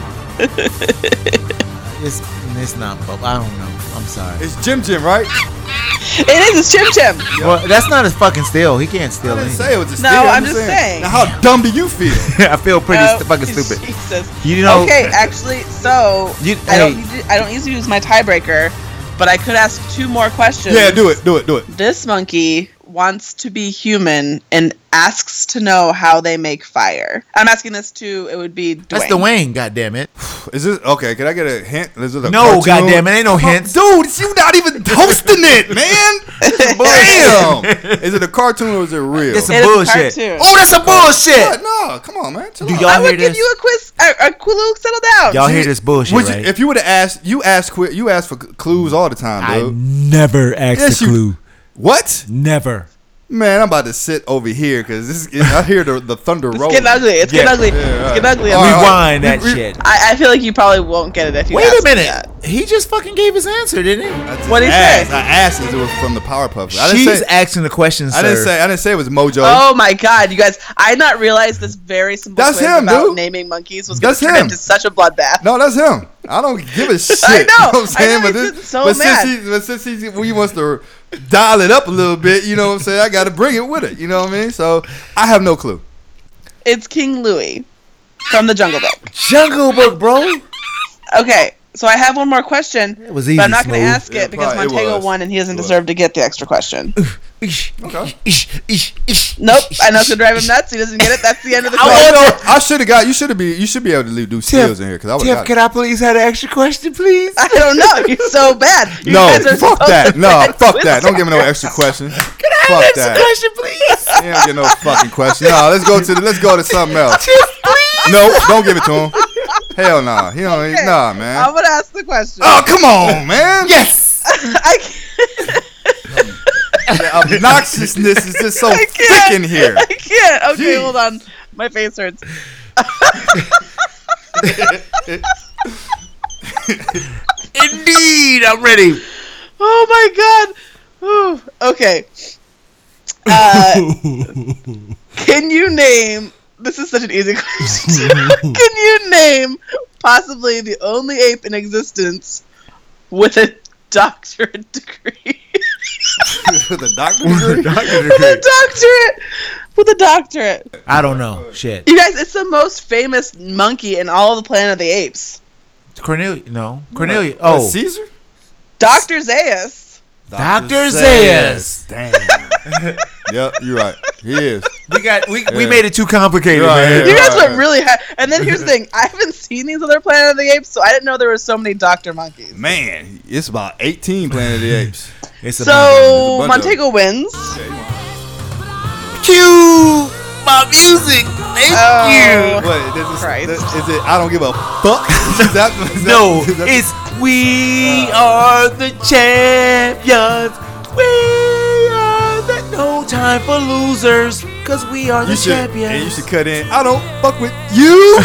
it's it's not. But I don't know. I'm sorry. It's Jim Jim, right? It is. It's Chim Chim. Well, that's not his fucking steal. He can't I steal didn't anything. say it was a No, steal. I'm just saying. Now, how dumb do you feel? I feel pretty Oh, st- fucking stupid. Jesus. You know. Okay, actually, so You- I don't. hey. Need to, I don't usually use my tiebreaker, but I could ask two more questions. Yeah, do it, do it, do it. This monkey wants to be human and asks to know how they make fire. I'm asking this to. It would be Dwayne. That's Dwayne. Goddamn it. Is this okay? Can I get a hint? Is it a No, cartoon? goddamn it. Ain't no hints. Dude, you not even hosting it, man. Damn. Is it a cartoon or is it real? It's It a is a bullshit. cartoon. Oh, that's a What? bullshit. No, come on, man. Chill Do out. y'all I hear would give this? you a quiz. A, a clue. Settle down. Y'all hear this bullshit, Would you, right? if you would have asked, you asked, qui- you asked for clues all the time, I dude. never asked Yes, a you- clue. What? Never. Man, I'm about to sit over here because this. Is, I hear the, the thunder It's rolling. getting ugly. It's Yeah. getting ugly. Yeah, It's right. getting ugly. All right, all right. Rewind that We- we- shit. I, I feel like you probably won't get it if you Wait ask a me minute. that. He just fucking gave his answer, didn't he? I just What'd he asked. say? I asked if it was from the Powerpuff. I didn't She's say. asking the question, sir. I didn't say. I didn't say it was Mojo. Oh my god, you guys! I did not realize this very simple That's quiz him, about dude. naming monkeys was going That's to turn him. into such a bloodbath. No, that's him. I don't give a shit. I know, You know what I'm I saying? know, but he's this, so but mad. since he, but since he, he wants to dial it up a little bit, you know what I'm saying? I got to bring it with it. You know what I mean? So I have no clue. It's King Louie from the Jungle Book. Jungle Book, bro. Okay, So I have one more question, It was easy, but I'm not going to Smooth. ask it Yeah, because probably it Montego was. won and he doesn't It was. deserve to get the extra question. Okay. Nope, I know it's gonna drive him nuts. He doesn't get it. That's the end of the Oh, question. no, I should have got. You should have be. You should be able to leave, do skills in here because I would Tiff, have can got. I please have an extra question, please? I don't know. You're so bad. You No, guys are fuck so that. No, bad fuck quiz that. Don't give me no extra question. Can I Fuck have an extra that. question, please? You don't get no fucking question. No, let's go to the, let's go to something else. Tiff, please. No, don't give it to him. Hell nah. He don't. Okay. Nah, man. I'm gonna ask the question. Oh, come on, man. Yes. I can't. The obnoxiousness is just so I thick can't. in here. I can't. Okay, Jeez. hold on. My face hurts. Indeed, I'm ready. Oh my god. Ooh. Okay. Uh, can you name? This is such an easy question. Can you name possibly the only ape in existence with a doctorate degree? With a doctor degree. With a doctorate. With a doctorate. I don't know. Shit. You guys, it's the most famous monkey in all of the Planet of the Apes. Cornelia. No. Cornelia. What, Oh. Caesar. Doctor Zaius. Doctor Zaius. Damn. Yep, you're right. He is. We got. We, we Yeah. made it too complicated, Right, man. yeah. You guys right. went really high. And then here's the thing. I haven't seen these other Planet of the Apes, so I didn't know there were so many doctor monkeys. Man, it's about eighteen Planet of the Apes. It's a So There's a bunch Montego wins. cue my music. Thank Oh. you. What is, this, Christ. this, is it? I don't give a fuck. Is that, is that, No, is that- it's we are the champions. We are the no time for losers, cause we are the you should. champions. And you should cut in. I don't fuck with you.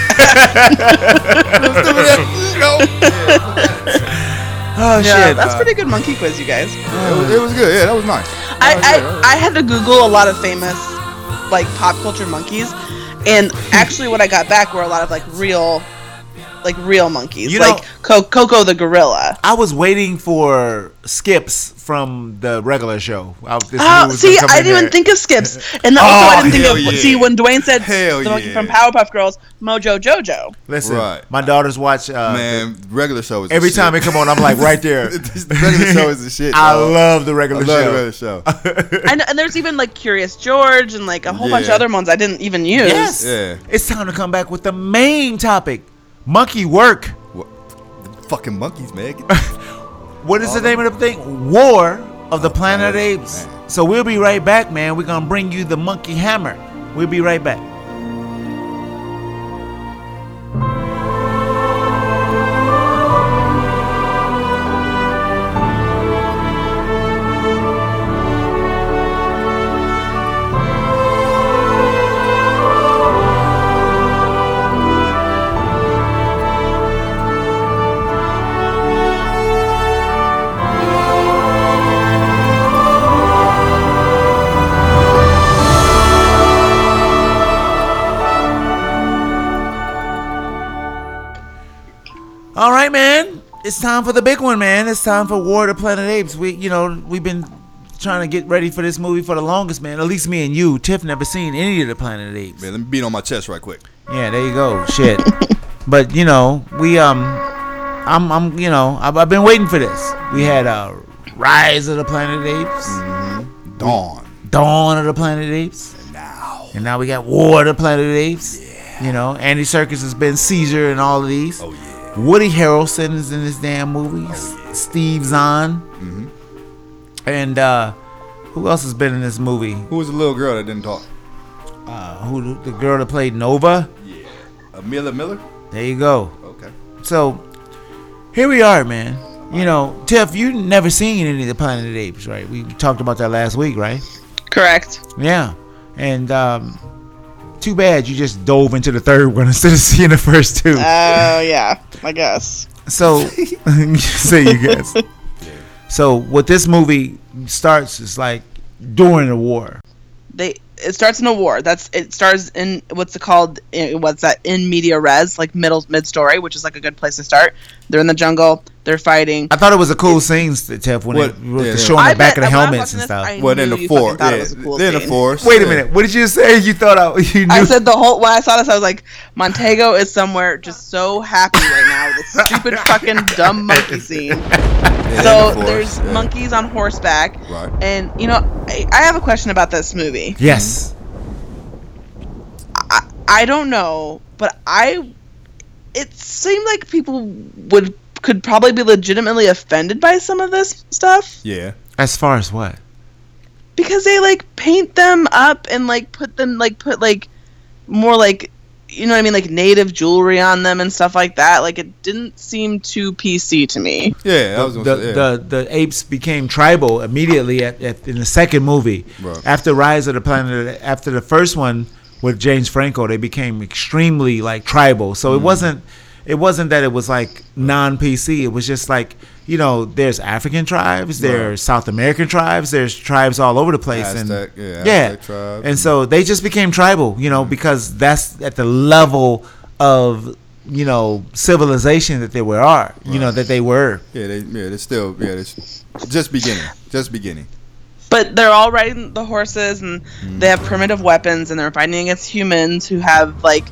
Oh Yeah, shit! that's pretty good monkey quiz, you guys. It was, it was good. Yeah, that was nice. I, I, I had to Google a lot of famous, like, pop culture monkeys. And actually what I got back were a lot of, like, real, like, real monkeys. You like know- Co- Coco the gorilla. I was waiting for Skips from the regular show. I, this Oh, dude was see, gonna come I in didn't even there. think of Skips. And also Oh, I didn't think hell of, yeah. see, when Dwayne said Hell the monkey yeah. from Powerpuff Girls, Mojo Jojo. Listen, Right. my daughters watch. Uh, Man, regular show is the every shit. time it come on, I'm like right there. This regular show is the shit. I dog. love the I regular love show. the regular show. And, and there's even, like, Curious George and, like, a whole bunch of Yeah. other ones I didn't even use. Yes. Yeah. It's time to come back with the main topic, monkey work. What? The fucking monkeys, man. Get What is All the of name of the thing? War of the Planet of the Planet- Apes. man. So we'll be right back, man. We're gonna bring you the monkey hammer. We'll be right back. All right, man. It's time for the big one, man. It's time for War of the Planet of the Apes. We, you know, we've been trying to get ready for this movie for the longest, man. At least me and you. Tiff never seen any of the Planet of the Apes. Man, let me beat on my chest right quick. Yeah, there you go. Shit. But you know, we um, I'm I'm you know, I've, I've been waiting for this. We had uh, Rise of the Planet of the Apes, Dawn. Dawn of the Planet of the Apes, And now. and now we got War of the Planet of the Apes. Yeah. You know, Andy Serkis has been Caesar in all of these. Oh, yeah. Woody Harrelson is in this damn movie. yeah. Steve Zahn. Mm-hmm. And uh, who else has been in this movie? Who was the little girl that didn't talk? Uh, who the girl that played Nova? Yeah. Amelia Miller? There you go. Okay. So here we are, man. You know, Tiff, you never seen any of the Planet of the Apes, right? We talked about that last week, right? Correct. Yeah. And um, too bad you just dove into the third one instead of seeing the first two. Oh, yeah, I guess. So, say you guess. So, what this movie starts is like during the war. They it starts in a war. That's it starts in what's it called? In, what's that in media res, like middle mid story, which is like a good place to start. They're in the jungle. they're fighting. I thought it was a cool scene, Tiff, when What- they were yeah, showing I the back bet- of the when I was helmets watching and this, stuff. I Well, knew then the you fucking force. thought it Yeah, was a cool then the scene. force. Wait a yeah. minute. What did you say? You thought I, you knew? I said the whole when I saw this, I was like, Montego is somewhere just so happy right now with this stupid fucking dumb monkey scene. Yeah, So the force, there's yeah. monkeys on horseback, Right. and you know, I, I have a question about this movie. Yes. I, I don't know, but I it seemed like people would could probably be legitimately offended by some of this stuff Yeah. As far as what? because they like paint them up and like put them like put like more like you know what I mean like native jewelry on them and stuff like that. Like it didn't seem too P C to me. Yeah, I was The, gonna say, yeah. the the apes became tribal immediately at, at, in the second movie. Right. After Rise of the Planet, after the first one with James Franco, they became extremely like tribal. So Mm. it wasn't it wasn't that it was like non P C. It was just like, you know, there's African tribes, there's Right. South American tribes, there's tribes all over the place. Aztec, and yeah, yeah. Aztec tribe. And so they just became tribal, you know, because that's at the level of, you know, civilization that they were are, you know, Right. that they were. yeah, they yeah, they're still yeah, it's just beginning. Just beginning. But they're all riding the horses and they have primitive weapons and they're fighting against humans who have like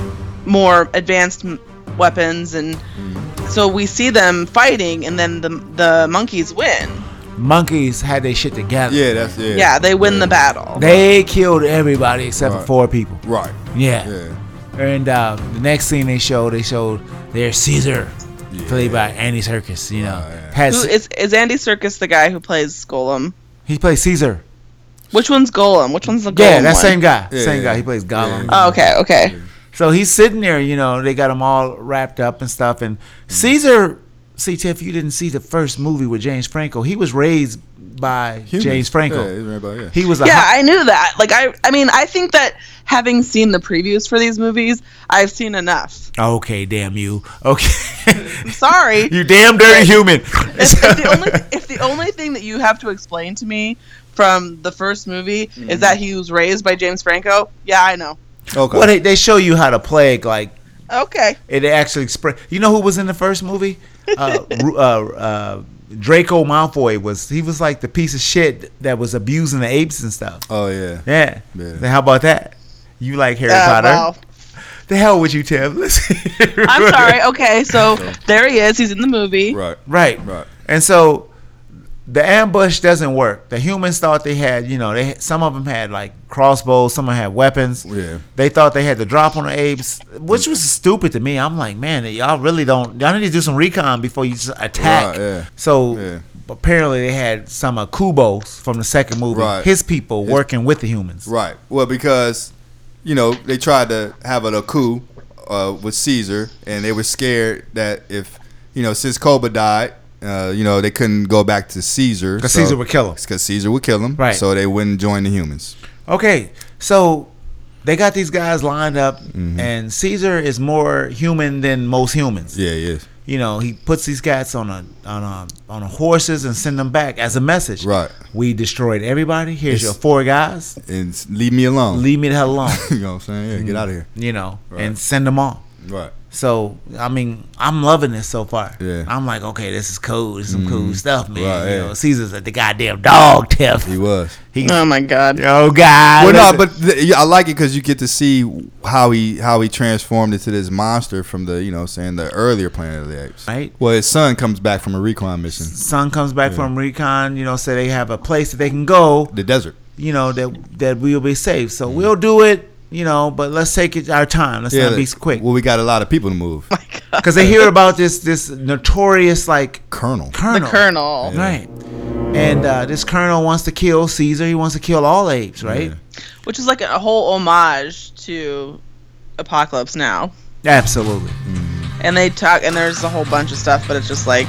more advanced m- weapons and so we see them fighting and then the the monkeys win. Monkeys had their shit together. Yeah, that's yeah. Yeah, they win the battle. They killed everybody except for Right. four people. Right. Yeah. Yeah. And uh, the next scene they showed, they showed their Caesar, Yeah. played by Andy Serkis. You know, Right, yeah. has Who is is Andy Serkis the guy who plays Golem? he plays Caesar? Which one's Golem? Which one's the Golem? Yeah, that one? same guy. Yeah, same guy. yeah. He plays Gollum. Yeah. Oh, okay, okay. So he's sitting there, you know, they got him all wrapped up and stuff. And Caesar, see, Tiff, you didn't see the first movie with James Franco. He was raised by Humans. James Franco. Yeah, he's right about- yeah. He was a Yeah, hu- I knew that. Like I I mean, I think that having seen the previews for these movies, I've seen enough. Okay, damn you. Okay. I'm sorry. You damn dirty human. if, if the only if the only thing that you have to explain to me from the first movie Mm-hmm. is that he was raised by James Franco, yeah, I know. Okay. Well, they, they show you how to plague, like, Okay. it actually express. You know who was in the first movie? Uh, Ru- uh, uh, Draco Malfoy was. He was like the piece of shit that was abusing the apes and stuff. Oh yeah. Yeah. Yeah. Then how about that? You like Harry Uh, Potter? well, The hell with you, Tim? Listen. I'm sorry. Okay, so there he is. He's in the movie. Right. Right. Right. And so the ambush doesn't work. The humans thought they had, you know, they some of them had like crossbows, some of them had weapons. Yeah. They thought they had to drop on the apes, which was stupid to me. I'm like, man, y'all really don't. Y'all need to do some recon before you just attack. Right, yeah. So Yeah. apparently they had some of Kubo's from the second movie, Right. his people working with the humans. Right. Well, because you know they tried to have a coup uh, with Caesar, and they were scared that if you know since Koba died, uh, you know they couldn't go back to Caesar Because Caesar would kill him. Because Caesar would kill him. Right. So they wouldn't join the humans. Okay, so they got these guys lined up, Mm-hmm. and Caesar is more human than most humans. Yeah. Yes. You know, he puts these cats on a on a on a horses and send them back as a message. Right. We destroyed everybody. Here's It's- your four guys. And s- leave me alone. Leave me the hell alone. you know what I'm saying? Yeah. Get out of here. You know, Right. and send them on. Right. So I mean, I'm loving this so far. Yeah. I'm like, okay, this is cool. This is some cool stuff, man. Right, you yeah. know, Caesar's like the goddamn dog, Tiff. He was. He, Oh my god. oh God. Well, no, listen. but th- I like it because you get to see how he how he transformed into this monster from the you know saying the earlier Planet of the Apes. Right. Well, his son comes back from a recon mission, Son comes back from recon. You know, say they have a place that they can go. the desert. You know that that we'll be safe. So we'll do it. You know, but let's take it our time. Let's not be like- quick. Well, we got a lot of people to move. Because they hear about this this notorious like Colonel. The colonel, Colonel. right? And uh, this colonel wants to kill Caesar. He wants to kill all apes, right? Yeah. Which is like a whole homage to Apocalypse Now. Absolutely. And they talk and there's a whole bunch of stuff, but it's just like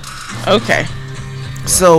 okay. So,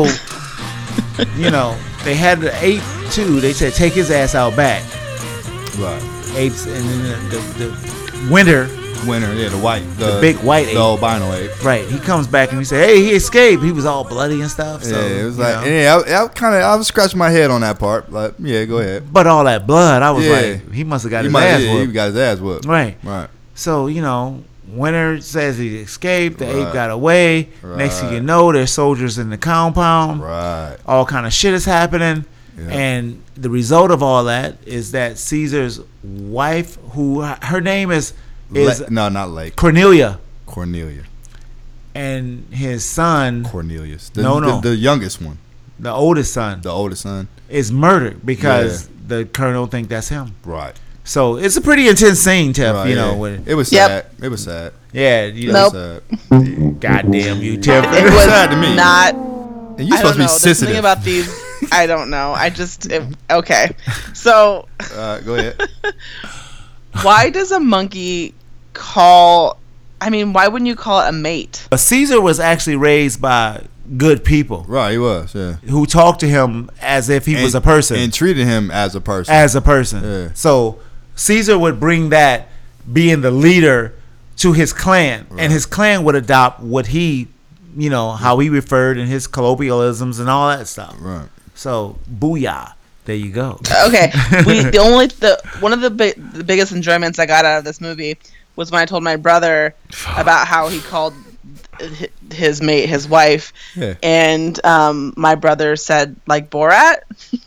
you know, they had the ape too. They said take his ass out back. Right. Apes, and then the, the, the winter, Winter. Yeah, the white, the, The big white the ape. albino ape. right? He comes back and he said, "Hey, he escaped. He was all bloody and stuff." So, yeah, it was you like know. yeah. I, I kind of I was scratching my head on that part. Like yeah, go ahead. But all that blood, I was Yeah. like, he must have got He his might ass yeah, whooped. he got his ass whooped. Right. Right. So, you know, Winter says he escaped. The Right. ape got away. Next thing you Right. know, there's soldiers in the compound. Right. All kind of shit is happening. Yeah. And the result of all that is that Caesar's wife, who her name is is Le- no, not Lake. Cornelia, Cornelia. and his son, Cornelius. The, No, no. The, the youngest one. the oldest son, The oldest son. is murdered because the colonel think that's him. Right. So it's a pretty intense scene, Tiff. Right, you know, yeah. with, It was Yep. sad. It was sad. yeah, you It know, Nope. was sad. goddamn you, Tiff. It was was sad to me. not. And you I supposed don't to be know. There's something sensitive. about these. I don't know. I just it, okay. So uh, go ahead. why does a monkey call? I mean, why wouldn't you call it a mate? But Caesar was actually raised by good people Right, he was. Yeah. who talked to him as if he was a person. and treated him as a person. as a person. Yeah. So Caesar would bring that being the leader to his clan, Right. and his clan would adopt what he, you know, how he referred in his colloquialisms and all that stuff. right. So booyah, there you go. Okay, we the only the one of the big the biggest enjoyments I got out of this movie was when I told my brother about how he called hi- his mate his wife, Yeah. and um, my brother said like Borat.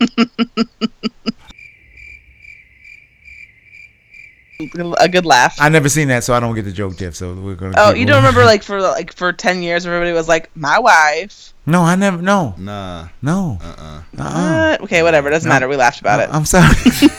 A good laugh. I never seen that, so I don't get the joke, Tiff. So we're gonna. Oh, keep you don't moving. remember like for like for ten years, everybody was like my wife. No, I never. No, Nah. no. Uh-uh. Uh-uh. What? Okay, whatever. Doesn't No. matter. We laughed about it. I'm sorry.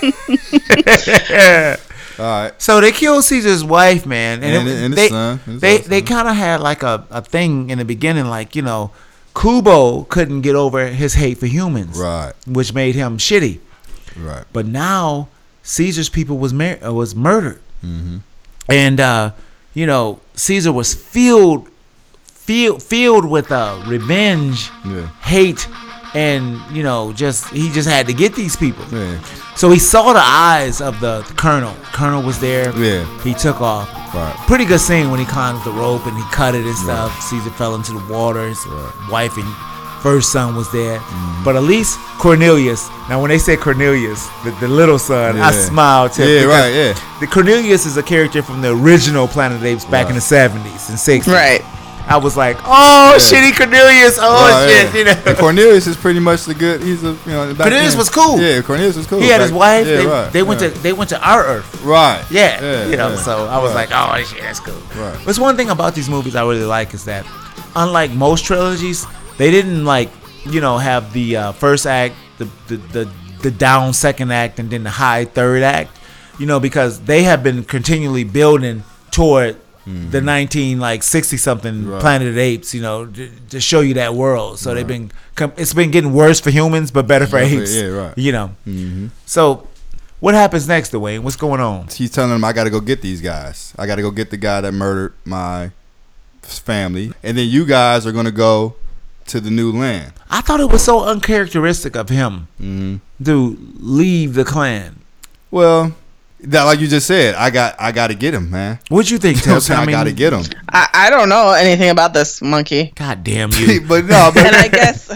All right. So they killed Caesar's wife, man, and, And- it- and his they son, and his they other they son. kind of had like a, a thing in the beginning, like you know, Kubo couldn't get over his hate for humans, Right. which made him shitty. Right. But now Caesar's people was mar- uh, was murdered, Mm-hmm. and uh, you know Caesar was filled filled filled with uh, revenge, Yeah. hate, and you know just he just had to get these people. Yeah. So he saw the eyes of the colonel. Colonel was there. Yeah. He took off. Right. Pretty good scene when he climbed the rope and he cut it and stuff. Caesar fell into the water. His Right. wife and first son was there. Mm-hmm. But at least Cornelius. Now, when they say Cornelius, the, the little son, I Yeah. smiled. Tip, Yeah, because right, yeah. The Cornelius is a character from the original Planet of the Apes back in Right. the seventies and sixties. Right. I was like, oh, Yeah. shitty Cornelius. Oh, Right, shit. yeah. You know. And Cornelius is pretty much the good. He's a you know. back Cornelius then- was cool. Yeah, Cornelius was cool. He had his Back- wife. Yeah, they, right. they went yeah. to they went to our Earth. Right. Yeah, you know. yeah. So I was Right. like, oh shit, that's cool. Right. But one thing about these movies I really like is that, unlike most trilogies, they didn't like you know have the uh, first act, the, the the the down second act, and then the high third act. You know, because they have been continually building toward the nineteen like sixty something Right. Planet of the Apes. You know, to, to show you that world. So they've been com- it's been getting worse for humans, but better for Yeah, apes. yeah, right. You know. Mm-hmm. So, what happens next, Dwayne? What's going on? He's telling him, I got to go get these guys. I got to go get the guy that murdered my family. And then you guys are going to go to the new land. I thought it was so uncharacteristic of him Mm-hmm. to leave the clan. Well, that like you just said, I got I got to get him, man. What'd you think, You know what I'm Tiff? saying? I, mean, got to get him. I, I don't know anything about this monkey. God damn you. but no, but And I guess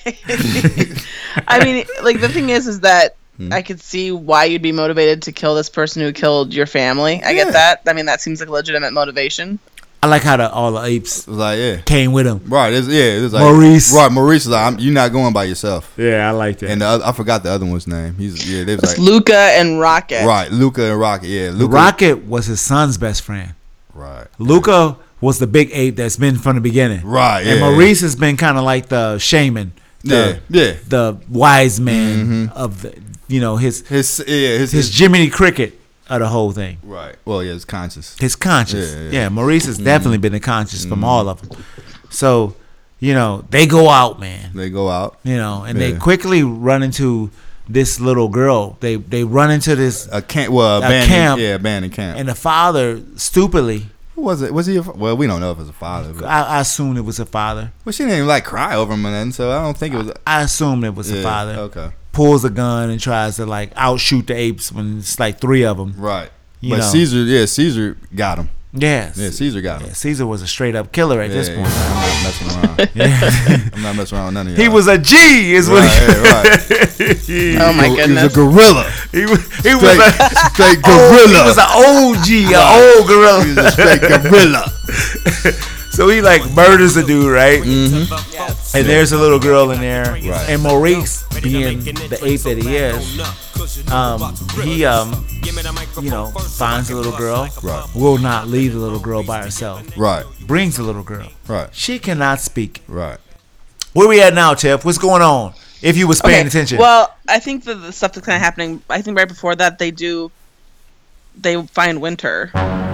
I mean like the thing is is that Hmm. I could see why you'd be motivated to kill this person who killed your family. I Yeah. get that. I mean that seems like a legitimate motivation. I like how the, all the apes it was like, yeah. came with him. Right, it's, yeah, it was like Maurice. Right, Maurice is like, I'm, you're not going by yourself. Yeah, I like that. And the other, I forgot the other one's name. He's yeah, they was It's like Luca and Rocket. right, Luca and Rocket. Yeah, Luca. Rocket was his son's best friend. Right, Luca was the big ape that's been from the beginning. right. And yeah. Maurice has been kind of like the shaman. Yeah, The, yeah. the wise man Mhm. of the, you know, his His yeah, his, his his Jiminy Cricket of the whole thing. right. Well, yeah, his conscious. His conscious. Yeah, Yeah, yeah. Maurice has definitely been the conscious from all of them. So, you know, they go out, man. They go out. You know, and they Yeah. quickly run into this little girl. They they run into this, A camp. Well, A abandoned camp. Yeah, abandoned camp. and the father stupidly. Who was it? Was he? A, fa- well, we don't know if it was a father. But, I, I assumed it was a father. well, she didn't even like cry over him and then, so I don't think it was. I assumed it was yeah, a father. Okay. Pulls a gun and tries to like outshoot the apes when it's like three of them. Right. You but know. Caesar, yeah, Caesar got him. Yes. Yeah, Caesar got him. Yeah, Caesar was a straight up killer at Yeah, this yeah, point. I'm not messing around. Yeah. I'm not messing around with none of y'all. He was a G, is what Right, he, Oh my He was goodness. a gorilla. he was. He was Straight, a straight oh, gorilla. he was an O G, an old gorilla. He was a straight gorilla. So he like murders a dude, right? Mm-hmm. Yes. And there's a little girl in there, Right. and Maurice, being the ape that he is, um, he um, you know, finds the little girl. Right. Will not leave the little girl by herself. Right. Brings the little girl. Right. She cannot speak. Right. Where we at now, Tiff? What's going on? If you was paying Okay, attention. Well, I think that the stuff that's kind of happening. I think right before that they do. They find Winter,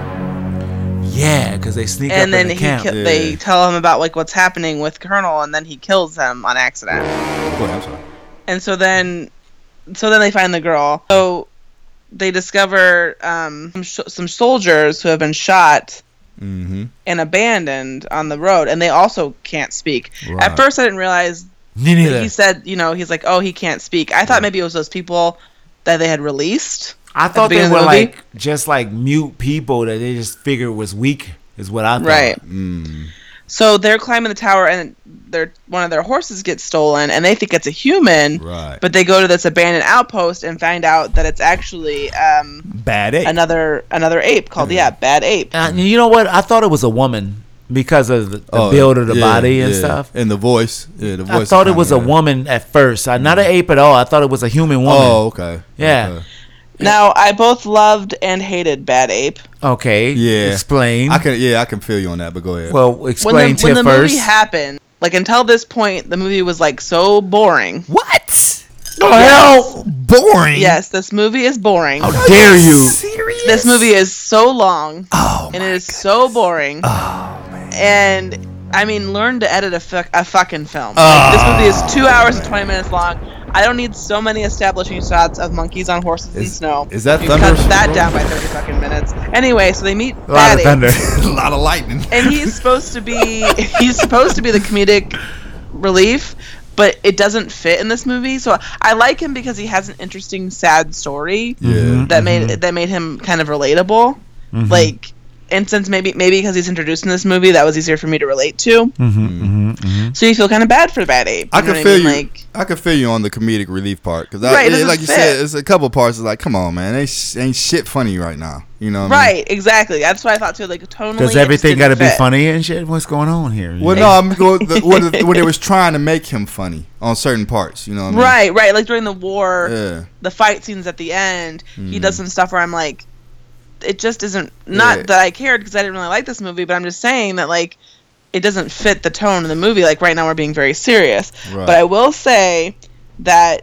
yeah, because they sneak and up then in the he camp. ki- Yeah. they tell him about like what's happening with Colonel, and then he kills him on accident. Go ahead, I'm sorry. And so then, so then they find the girl. So they discover um, some, sh- some soldiers who have been shot Mm-hmm. and abandoned on the road, and they also can't speak. Right. At first, I didn't realize. Me that neither. He said, you know, he's like, oh, he can't speak. I thought maybe it was those people that they had released. I thought the they beginning were of the movie? like just like mute people that they just figured was weak, is what I thought. Right. Mm. So they're climbing the tower, and their one of their horses gets stolen, and they think it's a human. Right. But they go to this abandoned outpost and find out that it's actually um, Bad ape. another another ape called yeah, Bad Ape. Uh, you know what? I thought it was a woman because of the, the Oh, build of the yeah, body and yeah. stuff. And the voice. Yeah, the voice. I thought it kinda, was a yeah. woman at first. I, not an ape at all. I thought it was a human woman. Oh, okay. Yeah. Okay. Now I both loved and hated Bad Ape. Okay. Yeah. Explain. I can. Yeah, I can feel you on that. But go ahead. well, When explain the, when Tiff the first. movie happened, like until this point, the movie was like so boring. What? Oh, Yes. hell, boring. Yes, this movie is boring. How dare you? Serious? This movie is so long, Oh, and it is so boring. oh man. And I mean, learn to edit a, fu- a fucking film. Like, this movie is two hours and twenty minutes long. I don't need so many establishing shots of monkeys on horses in Is- snow. is that you Thunder? cut that down by thirty fucking minutes. Anyway, so they meet A lot Bad of Ape, thunder. a lot of lightning. and he's supposed to be he's supposed to be the comedic relief, but it doesn't fit in this movie. So I like him because he has an interesting, sad story Yeah. that made that made him kind of relatable. Mhm. Like, and since maybe maybe because he's introduced in this movie, that was easier for me to relate to. Mm-hmm, mm-hmm, mm-hmm. So you feel kind of bad for Bad Ape. I know can what feel mean? you. Like, I can feel you on the comedic relief part because, Right, it yeah, doesn't like you fit. said, it's a couple parts. It's like, come on, man, ain't sh- ain't shit funny right now. You know what I mean? right, exactly. That's what I thought too. Like, tonally, Does it everything just got to didn't be fit. funny and shit? What's going on here? Well, no, I'm going the, when, the, when they was trying to make him funny on certain parts. You know what I mean? Right, right. Like during the war, Yeah. the fight scenes at the end, he Mhm. does some stuff where I'm like, it just isn't. Not Yeah. that I cared because I didn't really like this movie, but I'm just saying that like, it doesn't fit the tone of the movie. Like right now, we're being very serious. Right. But I will say that.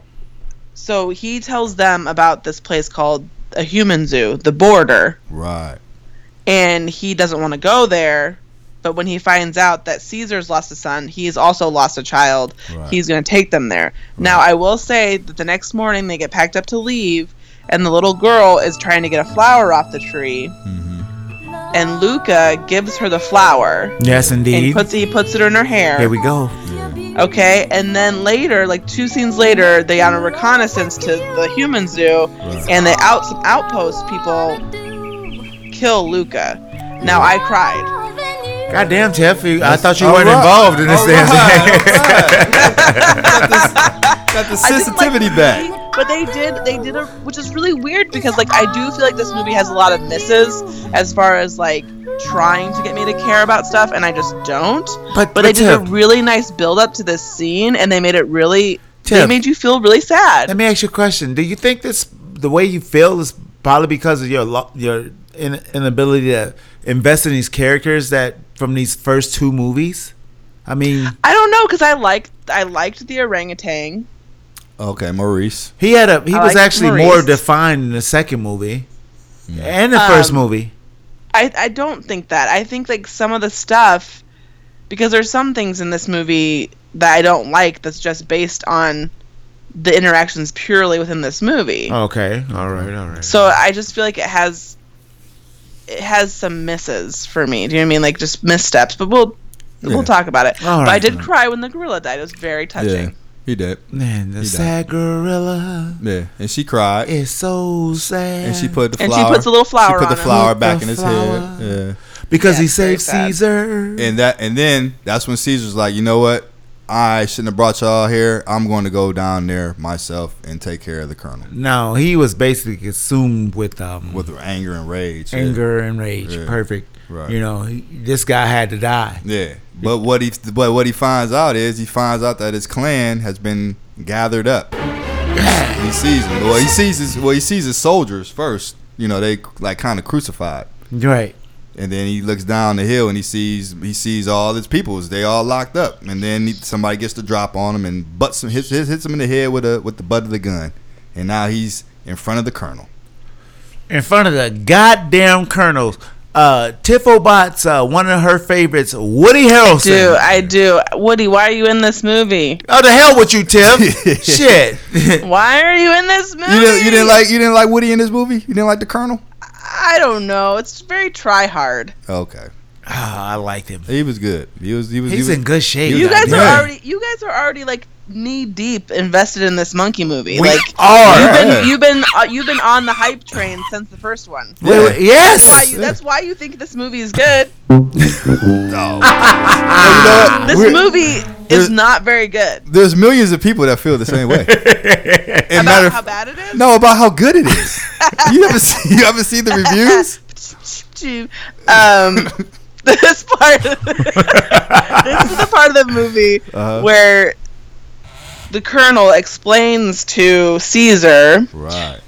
So he tells them about this place called a human zoo, the Border, Right. and he doesn't want to go there. But when he finds out that Caesar's lost a son, he's also lost a child. Right. He's going to take them there. Now, I will say that the next morning they get packed up to leave, and the little girl is trying to get a flower off the tree, Mm-hmm. and Luca gives her the flower. Yes, And indeed. he puts he puts it in her hair. Here we go. Okay, and then later, like two scenes later, they on a reconnaissance to the human zoo, and the out some outpost people kill Luca. Now I cried. Goddamn, Tiff. you- I thought you All weren't right. involved in this All damn right, thing. all right. got, this, got the I didn't sensitivity like- back. But they did, they did, a, which is really weird because like I do feel like this movie has a lot of misses as far as like trying to get me to care about stuff, and I just don't. But, But they did a Tiff, really nice build up to this scene, and they made it really. They Tiff. made you feel really sad. let me ask you a question. Do you think this, the way you feel, is probably because of your lo- your in- inability to invest in these characters that from these first two movies? I mean, I don't know because I liked I liked the orangutan. Okay, Maurice. he had a he I was like actually Maurice. more defined in the second movie and the Um, first movie. I I don't think that. I think like some of the stuff, because there's some things in this movie that I don't like that's just based on the interactions purely within this movie. Okay, all right, all right. So I just feel like it has it has some misses for me. Do you know what I mean? Like just missteps. But we'll Yeah. we'll talk about it. All But I right, did all right. cry when the gorilla died. It was very touching. He did. Man, the He sad gorilla Yeah, and she cried, is so sad. and she put the And she flower. puts a little flower She put on the him. flower Put back the in his flower. head. Yeah. because Yeah, he it's very saved sad. Caesar. And that, and then that's when Caesar's like, you know what? I shouldn't have brought y'all here. I'm going to go down there myself and take care of the colonel No, he was basically consumed with um with anger and rage. yeah. anger and rage. Yeah. Perfect. Right. You know, he, this guy had to die. Yeah, but what he but what he finds out is he finds out that his clan has been gathered up. He sees them. Well, he sees his well he sees his soldiers first. You know, they like kind of crucified. Right. And then he looks down the hill and he sees he sees all his peoples. They all locked up. And then he, somebody gets the drop on him and butts him, hits, hits him in the head with a with the butt of the gun. And now he's in front of the colonel. In front of the goddamn colonels. Uh, Tiffobot's uh, one of her favorites, Woody Harrelson. Do I do Woody? Why are you in this movie? Oh, the hell with you, Tiff. Shit. Why are you in this movie? You didn't you didn't like you didn't like Woody in this movie? You didn't like the colonel? I don't know. It's very try hard. Okay. Ah, I liked him. He was good. He was he was He's he was, in good shape. he You was guys Yeah. are already. You guys are already like knee deep invested in this monkey movie. We like are. you've Yeah. been you've been uh, you've been on the hype train since the first one. Wait, wait, Why yes. you, that's why you think this movie is good. Oh. You know what? This We're- movie there's- is not very good. There's millions of people that feel the same way. And About matter of- how bad it is. No, about how good it is. You haven't seen you haven't seen the reviews? um, this part. Of the, this is the part of the movie Uh-huh. where the colonel explains to Caesar Right.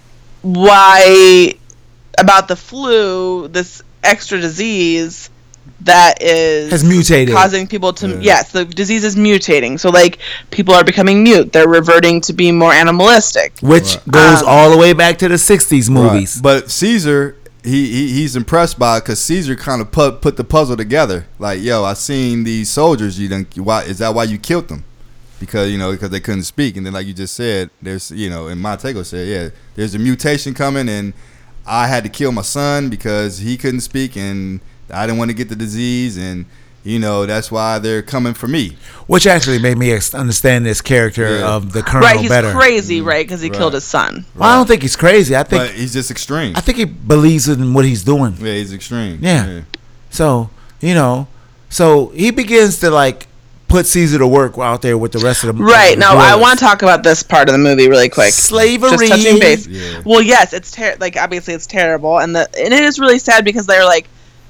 why about the flu, this extra disease that is Has mutated. causing people to Yeah. yes, the disease is mutating. So like people are becoming mute. They're reverting to be more animalistic. Which Right. goes Um, all the way back to the sixties movies. Right. But Caesar, he, he he's impressed by it because Caesar kind of put put the puzzle together. Like, yo, I seen these soldiers. You done, why is that why you killed them? Because you know because they couldn't speak. And then like you just said, there's you know, and Montego said, yeah, there's a mutation coming, and I had to kill my son because he couldn't speak, and I didn't want to get the disease, and you know that's why they're coming for me. Which actually made me ex- understand this character Yeah. of the colonel Right, he's better. crazy, right? Because he Right. killed his son. Well, I don't think he's crazy. I think But he's just extreme. I think he believes in what he's doing. Yeah, he's extreme. Yeah. So, you know, so he begins to like put Caesar to work out there with the rest of the Right. the Now, I guerrillas. want to talk about this part of the movie really quick. Slavery. Just touching base. Yeah. Well, yes, it's ter- like obviously it's terrible, and the and it is really sad because they're like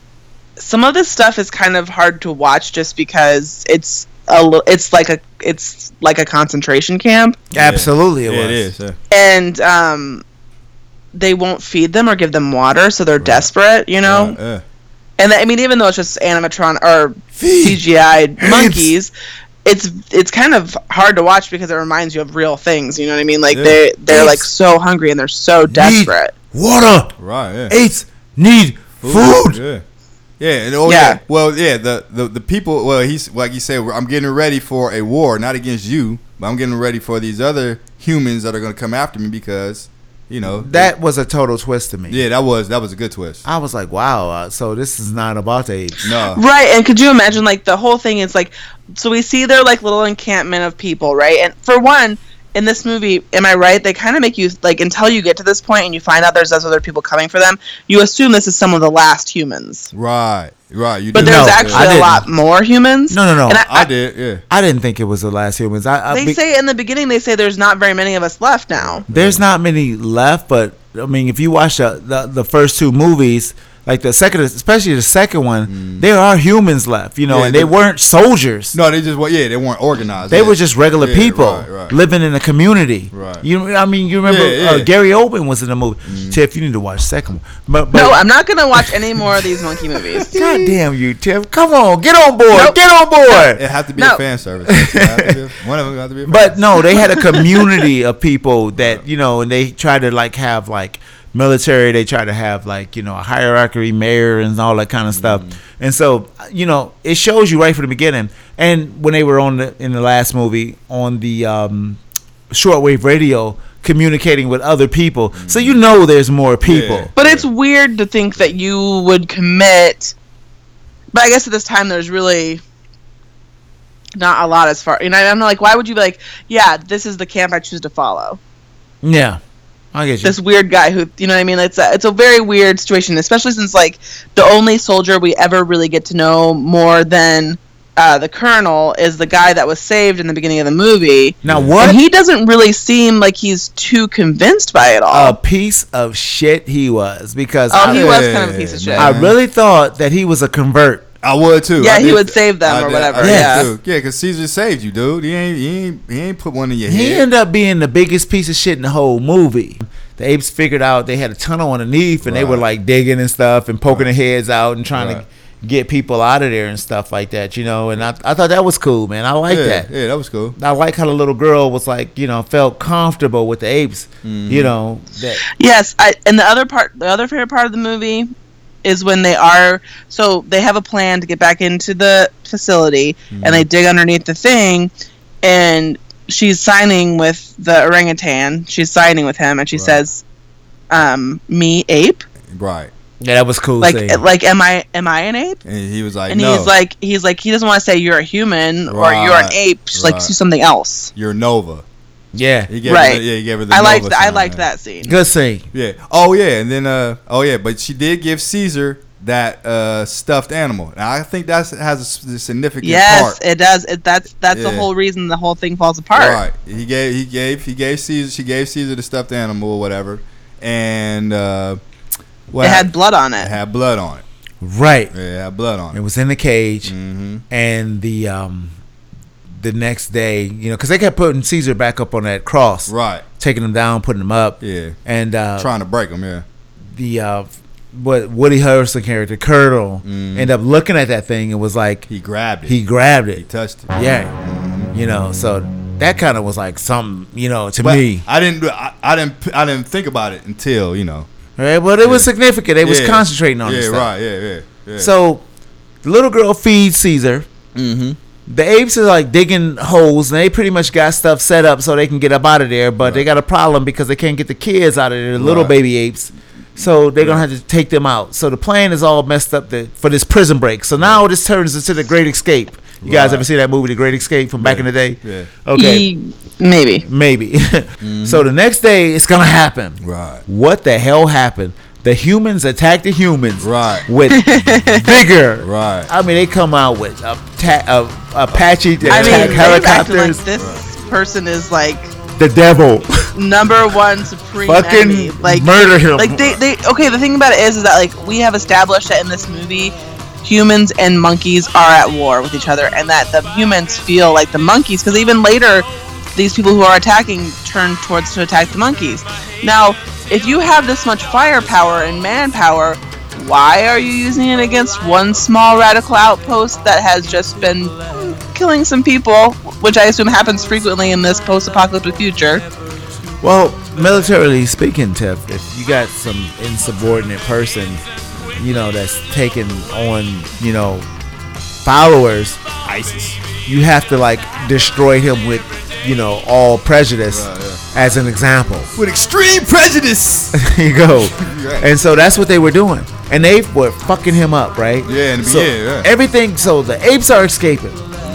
some of this stuff is kind of hard to watch just because it's a li- it's like a it's like a concentration camp, Absolutely, it Yeah, was. it is. Yeah. and um, they won't feed them or give them water, so they're desperate, you know. Right, yeah. And I mean, even though it's just animatron or C G I monkeys, it's it's kind of hard to watch because it reminds you of real things. You know what I mean? Like Yeah. they they're It's- like so hungry and they're so desperate. Water. Right. Yeah. Eights need food. Yeah. Yeah. And, oh, Yeah. yeah. Well, yeah. The, the the people. Well, he's like you said. I'm getting ready for a war, not against you, but I'm getting ready for these other humans that are going to come after me because, you know, That was a total twist to me. Yeah, that was that was a good twist. I was like, wow. Uh, so this is not about age. No. Right, and could you imagine like the whole thing is like so we see their like little encampment of people, right? And for one, in this movie, am I right? They kind of make you like until you get to this point and you find out there's those other people coming for them, you assume this is some of the last humans. Right. Right. You But did. there's No, actually I a didn't. lot more humans. No, no, no. And I, I, I did. Yeah. I didn't think it was the last humans. I, I they be- say in the beginning they say there's not very many of us left now. there's not many left, but I mean, if you watch the the, the first two movies, like the second, especially the second one, there are humans left, you know, Yeah, and they they- weren't soldiers. No, they just. Well, yeah, they weren't organized. They Yeah. were just regular Yeah, people right, right. living in a community. Right. You, I mean, you remember Yeah, Uh, yeah. Gary Oldman was in the movie. Tiff, you need to watch the second one. But, but No, I'm not gonna watch any more of these monkey movies. God damn you, Tiff! Come on, get on board, Nope. get on board. It had to be No. a fan service. It had to be a- One of them had to be. A fan But no, they had a community of people that you know, and they tried to like have like military. They tried to have like you know a hierarchy, mayor, and all that kind of stuff. And so you know, it shows you right from the beginning. And when they were on the in the last movie on the um, shortwave radio, communicating with other people, so you know there's more people. Yeah. But it's weird to think that you would commit. But I guess at this time there's really not a lot as far. You know, I'm like, why would you be like, yeah, this is the camp I choose to follow? Yeah, I get you. This weird guy who, you know what I mean? It's a, it's a very weird situation, especially since, like, the only soldier we ever really get to know more than uh, the colonel is the guy that was saved in the beginning of the movie. Now, what? And he doesn't really seem like he's too convinced by it all. A piece of shit he was, because oh, I, he was kind of a piece of shit. I really thought that he was a convert. I would too. Yeah, I he did- would save them I or did- whatever. I did Yeah. too. Yeah, because Caesar saved you, dude. He ain't, he ain't, he ain't put one in your He head. ended up being the biggest piece of shit in the whole movie. The apes figured out they had a tunnel underneath, and they were Right. like digging and stuff and poking their heads out and trying Right. to get people out of there and stuff like that, you know. And I, I thought that was cool, man. I like yeah, that. yeah, that was cool. I like how the little girl was like, you know, felt comfortable with the apes, Mm-hmm. you know. That Yes, I, and the other part, the other favorite part of the movie is when they are, so they have a plan to get back into the facility, Mm-hmm. and they dig underneath the thing, and she's signing with the orangutan. She's signing with him, and she Right. says, um, "Me, ape." Right. yeah, that was cool. Like, scene. like, am I, am I an ape? And he was like, And no, he's like, he's like, he doesn't want to say you're a human or you're an Right, ape. She's like, right. do something else. you're Nova. yeah, He gave Right. Her the, yeah, he gave her the I Nova liked, I sign, liked man. that scene. good scene. Yeah. Oh yeah, and then uh oh yeah, but she did give Caesar that uh stuffed animal. Now I think that has a s- significant Yes, part. it does. It, that's that's the Yeah. whole reason the whole thing falls apart. Right. He gave he gave he gave Caesar she gave Caesar the stuffed animal or whatever, and uh, what It had happened? blood on it. It had blood on it. Right. Yeah, it had blood on It it. was in the cage, Mm-hmm. and the um, the next day, you know, because they kept putting Caesar back up on that cross, Right. taking him down, putting him up, Yeah. and uh, Trying to break him. Yeah. the uh, what Woody Harrelson character, Colonel, Mhm. ended up looking at that thing and was like, He grabbed it. he grabbed He it, touched it. yeah, you know, so that kind of was like something, you know, to But me. I didn't. I, I didn't. I didn't think about it until you know. Right, but it was Yeah. significant. They was Yeah. concentrating on Yeah. this stuff. Right. Yeah. Yeah. Yeah. So the little girl feeds Caesar. Mm-hmm. The apes are like digging holes, and they pretty much got stuff set up so they can get up out of there. But they got a problem because they can't get the kids out of there, the little Right. baby apes. So they're gonna have to take them out. So the plan is all messed up to, for this prison break. So now this turns into the Great Escape. You guys Right. ever see that movie, The Great Escape, from back Yeah. in the day? Yeah. Okay, E- maybe. maybe. So the next day it's gonna happen. Right. What the hell happened? The humans attack the humans Right. with vigor. Right. I mean, they come out with a ta- a, Apache that I mean, attack they've acted helicopters. like this person is like The devil. number one supreme Fucking enemy. Like murder him. Like they, they. Okay, the thing about it is, is that like we have established that in this movie, humans and monkeys are at war with each other, and that the humans feel like the monkeys, because even later, these people who are attacking turn towards to attack the monkeys. Now, if you have this much firepower and manpower, why are you using it against one small radical outpost that has just been killing some people, which I assume happens frequently in this post-apocalyptic future? Well, militarily speaking, Tiff, if you got some insubordinate person, you know, that's taking on, you know, followers, ISIS. you have to like destroy him with, you know, all prejudice Right, yeah. as an example. With extreme prejudice. There you go. Right. And so that's what they were doing. And they were fucking him up, right? Yeah, in the so beginning, yeah. everything, so the apes are escaping.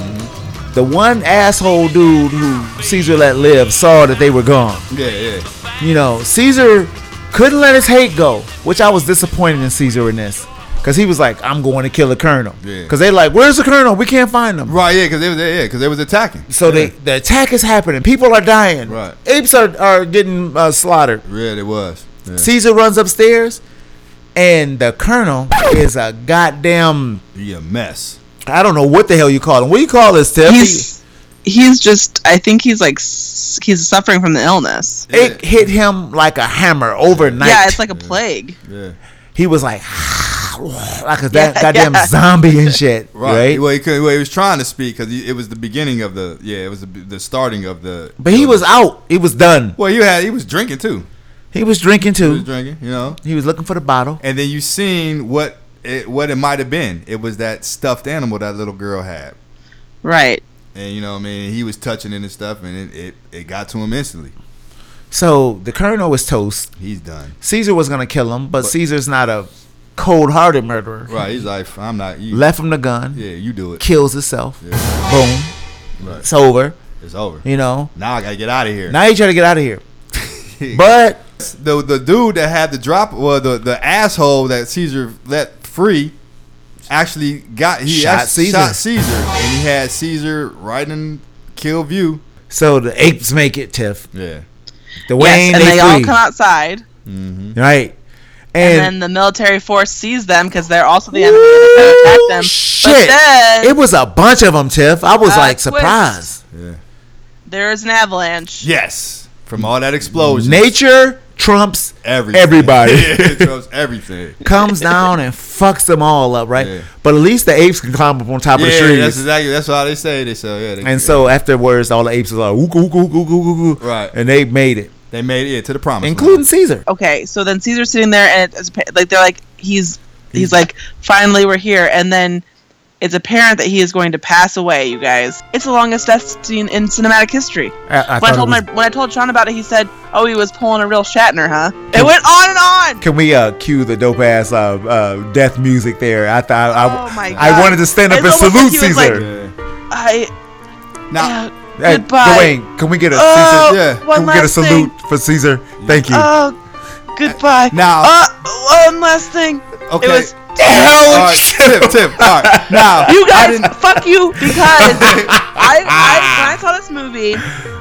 The one asshole dude who Caesar let live saw that they were gone. Yeah, yeah. You know, Caesar couldn't let his hate go, which I was disappointed in Caesar in this. Because he was like, I'm going to kill the colonel. Yeah. Because they like, where's the colonel? We can't find him. Right, yeah, because they was yeah, because they was attacking. So yeah. they the attack is happening. People are dying. Right. Apes are, are getting uh, slaughtered. Yeah, it was. Yeah. Caesar runs upstairs, and the colonel is a goddamn, He a mess. I don't know what the hell you call him. What do you call this, Tiff? He's he's just. I think he's like s- he's suffering from the illness. It hit him like a hammer overnight. Yeah, it's like a plague. Yeah. He was like, like a that Yeah, goddamn yeah. zombie and shit, Right. right? Well, he, could, well, he was trying to speak because it was the beginning of the yeah, it was the, the starting of the. But he was out. He was done. Well, you had he was drinking too. He was drinking He was too. drinking, you know. He was looking for the bottle. And then you seen what it what it might have been. It was that stuffed animal that little girl had, Right. and you know what I mean. He was touching it and stuff, and it it, it got to him instantly. So the colonel was toast. He's done. Caesar was gonna kill him, but, But- Caesar's not a cold-hearted murderer. Right. He's like, I'm not you. Left him the gun. Yeah, you do it. Kills himself. Yeah. Boom. Right. It's over. It's over. You know. Now I gotta get out of here. Now you try to get out of here. But the the dude that had the drop, well, the the asshole that Caesar let free, actually got he Shot actually Caesar. shot Caesar, and he had Caesar right in kill view. so the apes make it, Tiff. Yeah. The Yes, Wayne and they they all free. come outside, Right. and, And, then the military force sees them because they're also the enemy and they're going to attack them. shit. But then It was a bunch of them, Tiff. I was Uh, like twist. surprised. Yeah. there is an avalanche. Yes. From all that explosion. Nature trumps Everything. everybody. It trumps everything. Comes down and fucks them all up, right? Yeah. But at least the apes can climb up on top of the Yeah, trees. that's exactly. That's how they say. They say, yeah. They, And so afterwards, all the apes was like, ooh, ooh, ooh, ooh, ooh, ooh, Right. and they made it, they made it to the promise, including Caesar. Okay, so then Caesar's sitting there, and it's like they're like he's he's like finally we're here, and then it's apparent that he is going to pass away. You guys, it's the longest death scene in cinematic history. I, I When I thought told it was- my when I told Sean about it, he said, "Oh, he was pulling a real Shatner, huh?" It went on and on. Can we uh, cue the dope ass uh, uh, death music there? I thought I, Oh my I God. wanted to stand up It's and almost salute like he was Caesar. Yeah. I Now, uh, Hey, goodbye. Dwayne, can we get a Oh, Caesar? Yeah. Can one we get a last salute thing. for Caesar? Thank you. Oh, goodbye. Now- uh, one last thing. okay. It was Hell, all right, Tip, Tip. All right. Now, you I guys. didn't- Fuck you because I, I when I saw this movie,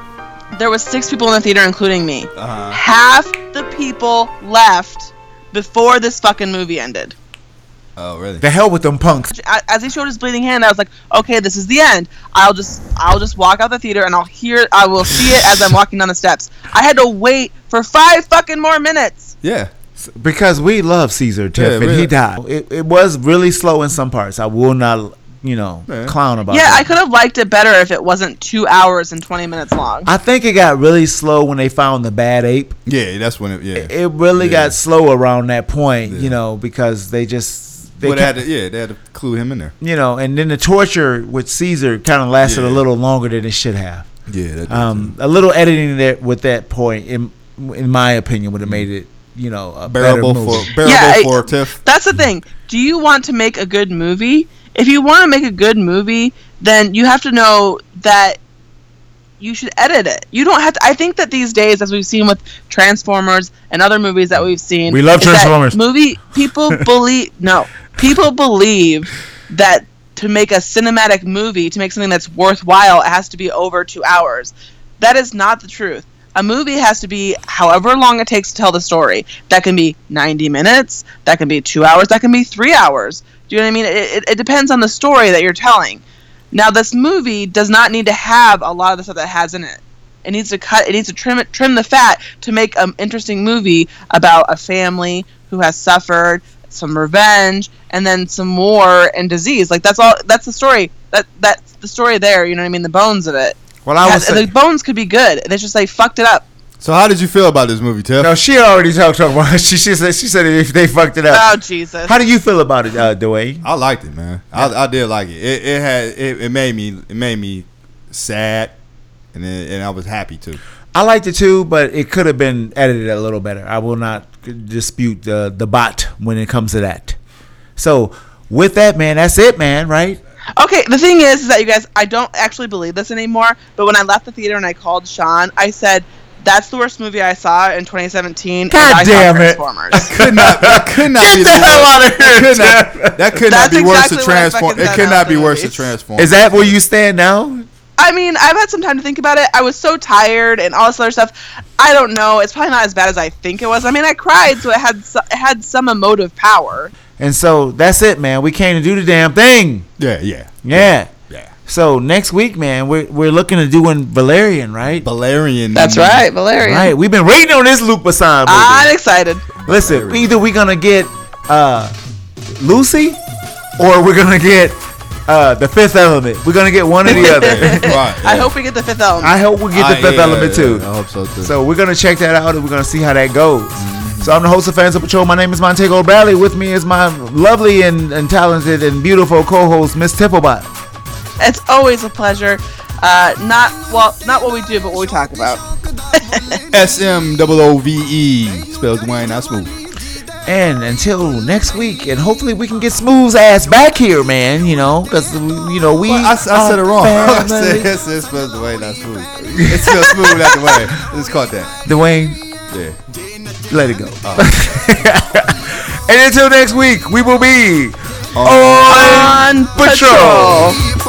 there was six people in the theater, including me. Uh-huh. Half the people left before this fucking movie ended. Oh, really? the hell with them punks. As he showed his bleeding hand, I was like, okay, this is the end. I'll just I'll just walk out the theater and I'll hear I will see it as I'm walking down the steps. I had to wait for five fucking more minutes. Yeah. Because we love Caesar, Tiff, Yeah, and really. he died. It, it was really slow in some parts. I will not, you know, Yeah. clown about Yeah, that. I could have liked it better if it wasn't two hours and twenty minutes long. I think it got really slow when they found the bad ape. Yeah, that's when it, yeah. It really Yeah. got slow around that point, Yeah. you know, because they just they Well, they kept- had to, yeah, they had to clue him in there. you know, and then the torture with Caesar kind of lasted Yeah. a little longer than it should have. Yeah, that Um, a little editing there with that point, in in my opinion, would have made it, you know, a bearable better movie. for bearable Yeah, I- for Tiff. That's the thing. Do you want to make a good movie? If you want to make a good movie, then you have to know that you should edit it. You don't have to. I think that these days, as we've seen with Transformers and other movies that we've seen, We love is that Transformers. Movie people believe no. People believe that to make a cinematic movie, to make something that's worthwhile, it has to be over two hours. That is not the truth. A movie has to be however long it takes to tell the story. That can be ninety minutes. That can be two hours. That can be three hours. Do you know what I mean? It, it, it depends on the story that you're telling. Now, this movie does not need to have a lot of the stuff that it has in it. It needs to cut. It needs to trim it, trim the fat to make an interesting movie about a family who has suffered some revenge and then some war and disease. Like that's all. That's the story. That that's the story there. You know what I mean? The bones of it. Well, I Yeah, was say, the bones could be good. They just like fucked it up. So how did you feel about this movie, Tiff? no, she already talked about. She she said she said if they fucked it up. Oh Jesus! How do you feel about it, uh, Dwayne? I liked it, man. I, I did like it. It, it had it, it made me it made me sad, and then, and I was happy too. I liked it too, but it could have been edited a little better. I will not dispute the the bot when it comes to that. So with that, man, that's it, man. Right? Okay, the thing is, is that you guys, I don't actually believe this anymore. But when I left the theater and I called Sean, I said, "That's the worst movie I saw in twenty seventeen." and God I saw damn it. Transformers. Could not that could not Get be the hell worst. out of here, That could not, Tiff. that could That's not be worse exactly than what I Transform. fucking It said could about not be the worse than movies. Transform. Is that where you stand now? I mean, I've had some time to think about it. I was so tired and all this other stuff. I don't know. It's probably not as bad as I think it was. I mean, I cried, so it had so, it had some emotive power. And so that's it, man. We came to do the damn thing. Yeah, yeah, Yeah. yeah. So next week, man, we're we're looking to doing Valerian, right? Valerian. Valerian. Right. We've been waiting on this Luc Besson movie. I'm excited. Listen, Valerian. either we're gonna get uh, Lucy, or we're gonna get uh, the Fifth Element. We're gonna get one or the other. Right. I hope we get the fifth element. I hope we get the I- Fifth yeah, Element yeah, too. I hope so too. So we're gonna check that out, and we're gonna see how that goes. So I'm the host of Fans of Patrol. My name is Montego Bradley. With me is my lovely and, and talented and beautiful co-host, Miss Tipplebot. It's always a pleasure. Uh, not well, not what we do, but what we talk about. S M O O V E spells Dwayne, not smooth. And until next week, and hopefully we can get Smooth's ass back here, man. You know, because you know we. Well, I, I said it wrong. I said it says spelled Dwayne, not Smooth. It's spelled Smooth, not Dwayne. Let's call it that. Dwayne. Yeah. Let it go. Oh. And until next week, we will be on, on patrol. patrol.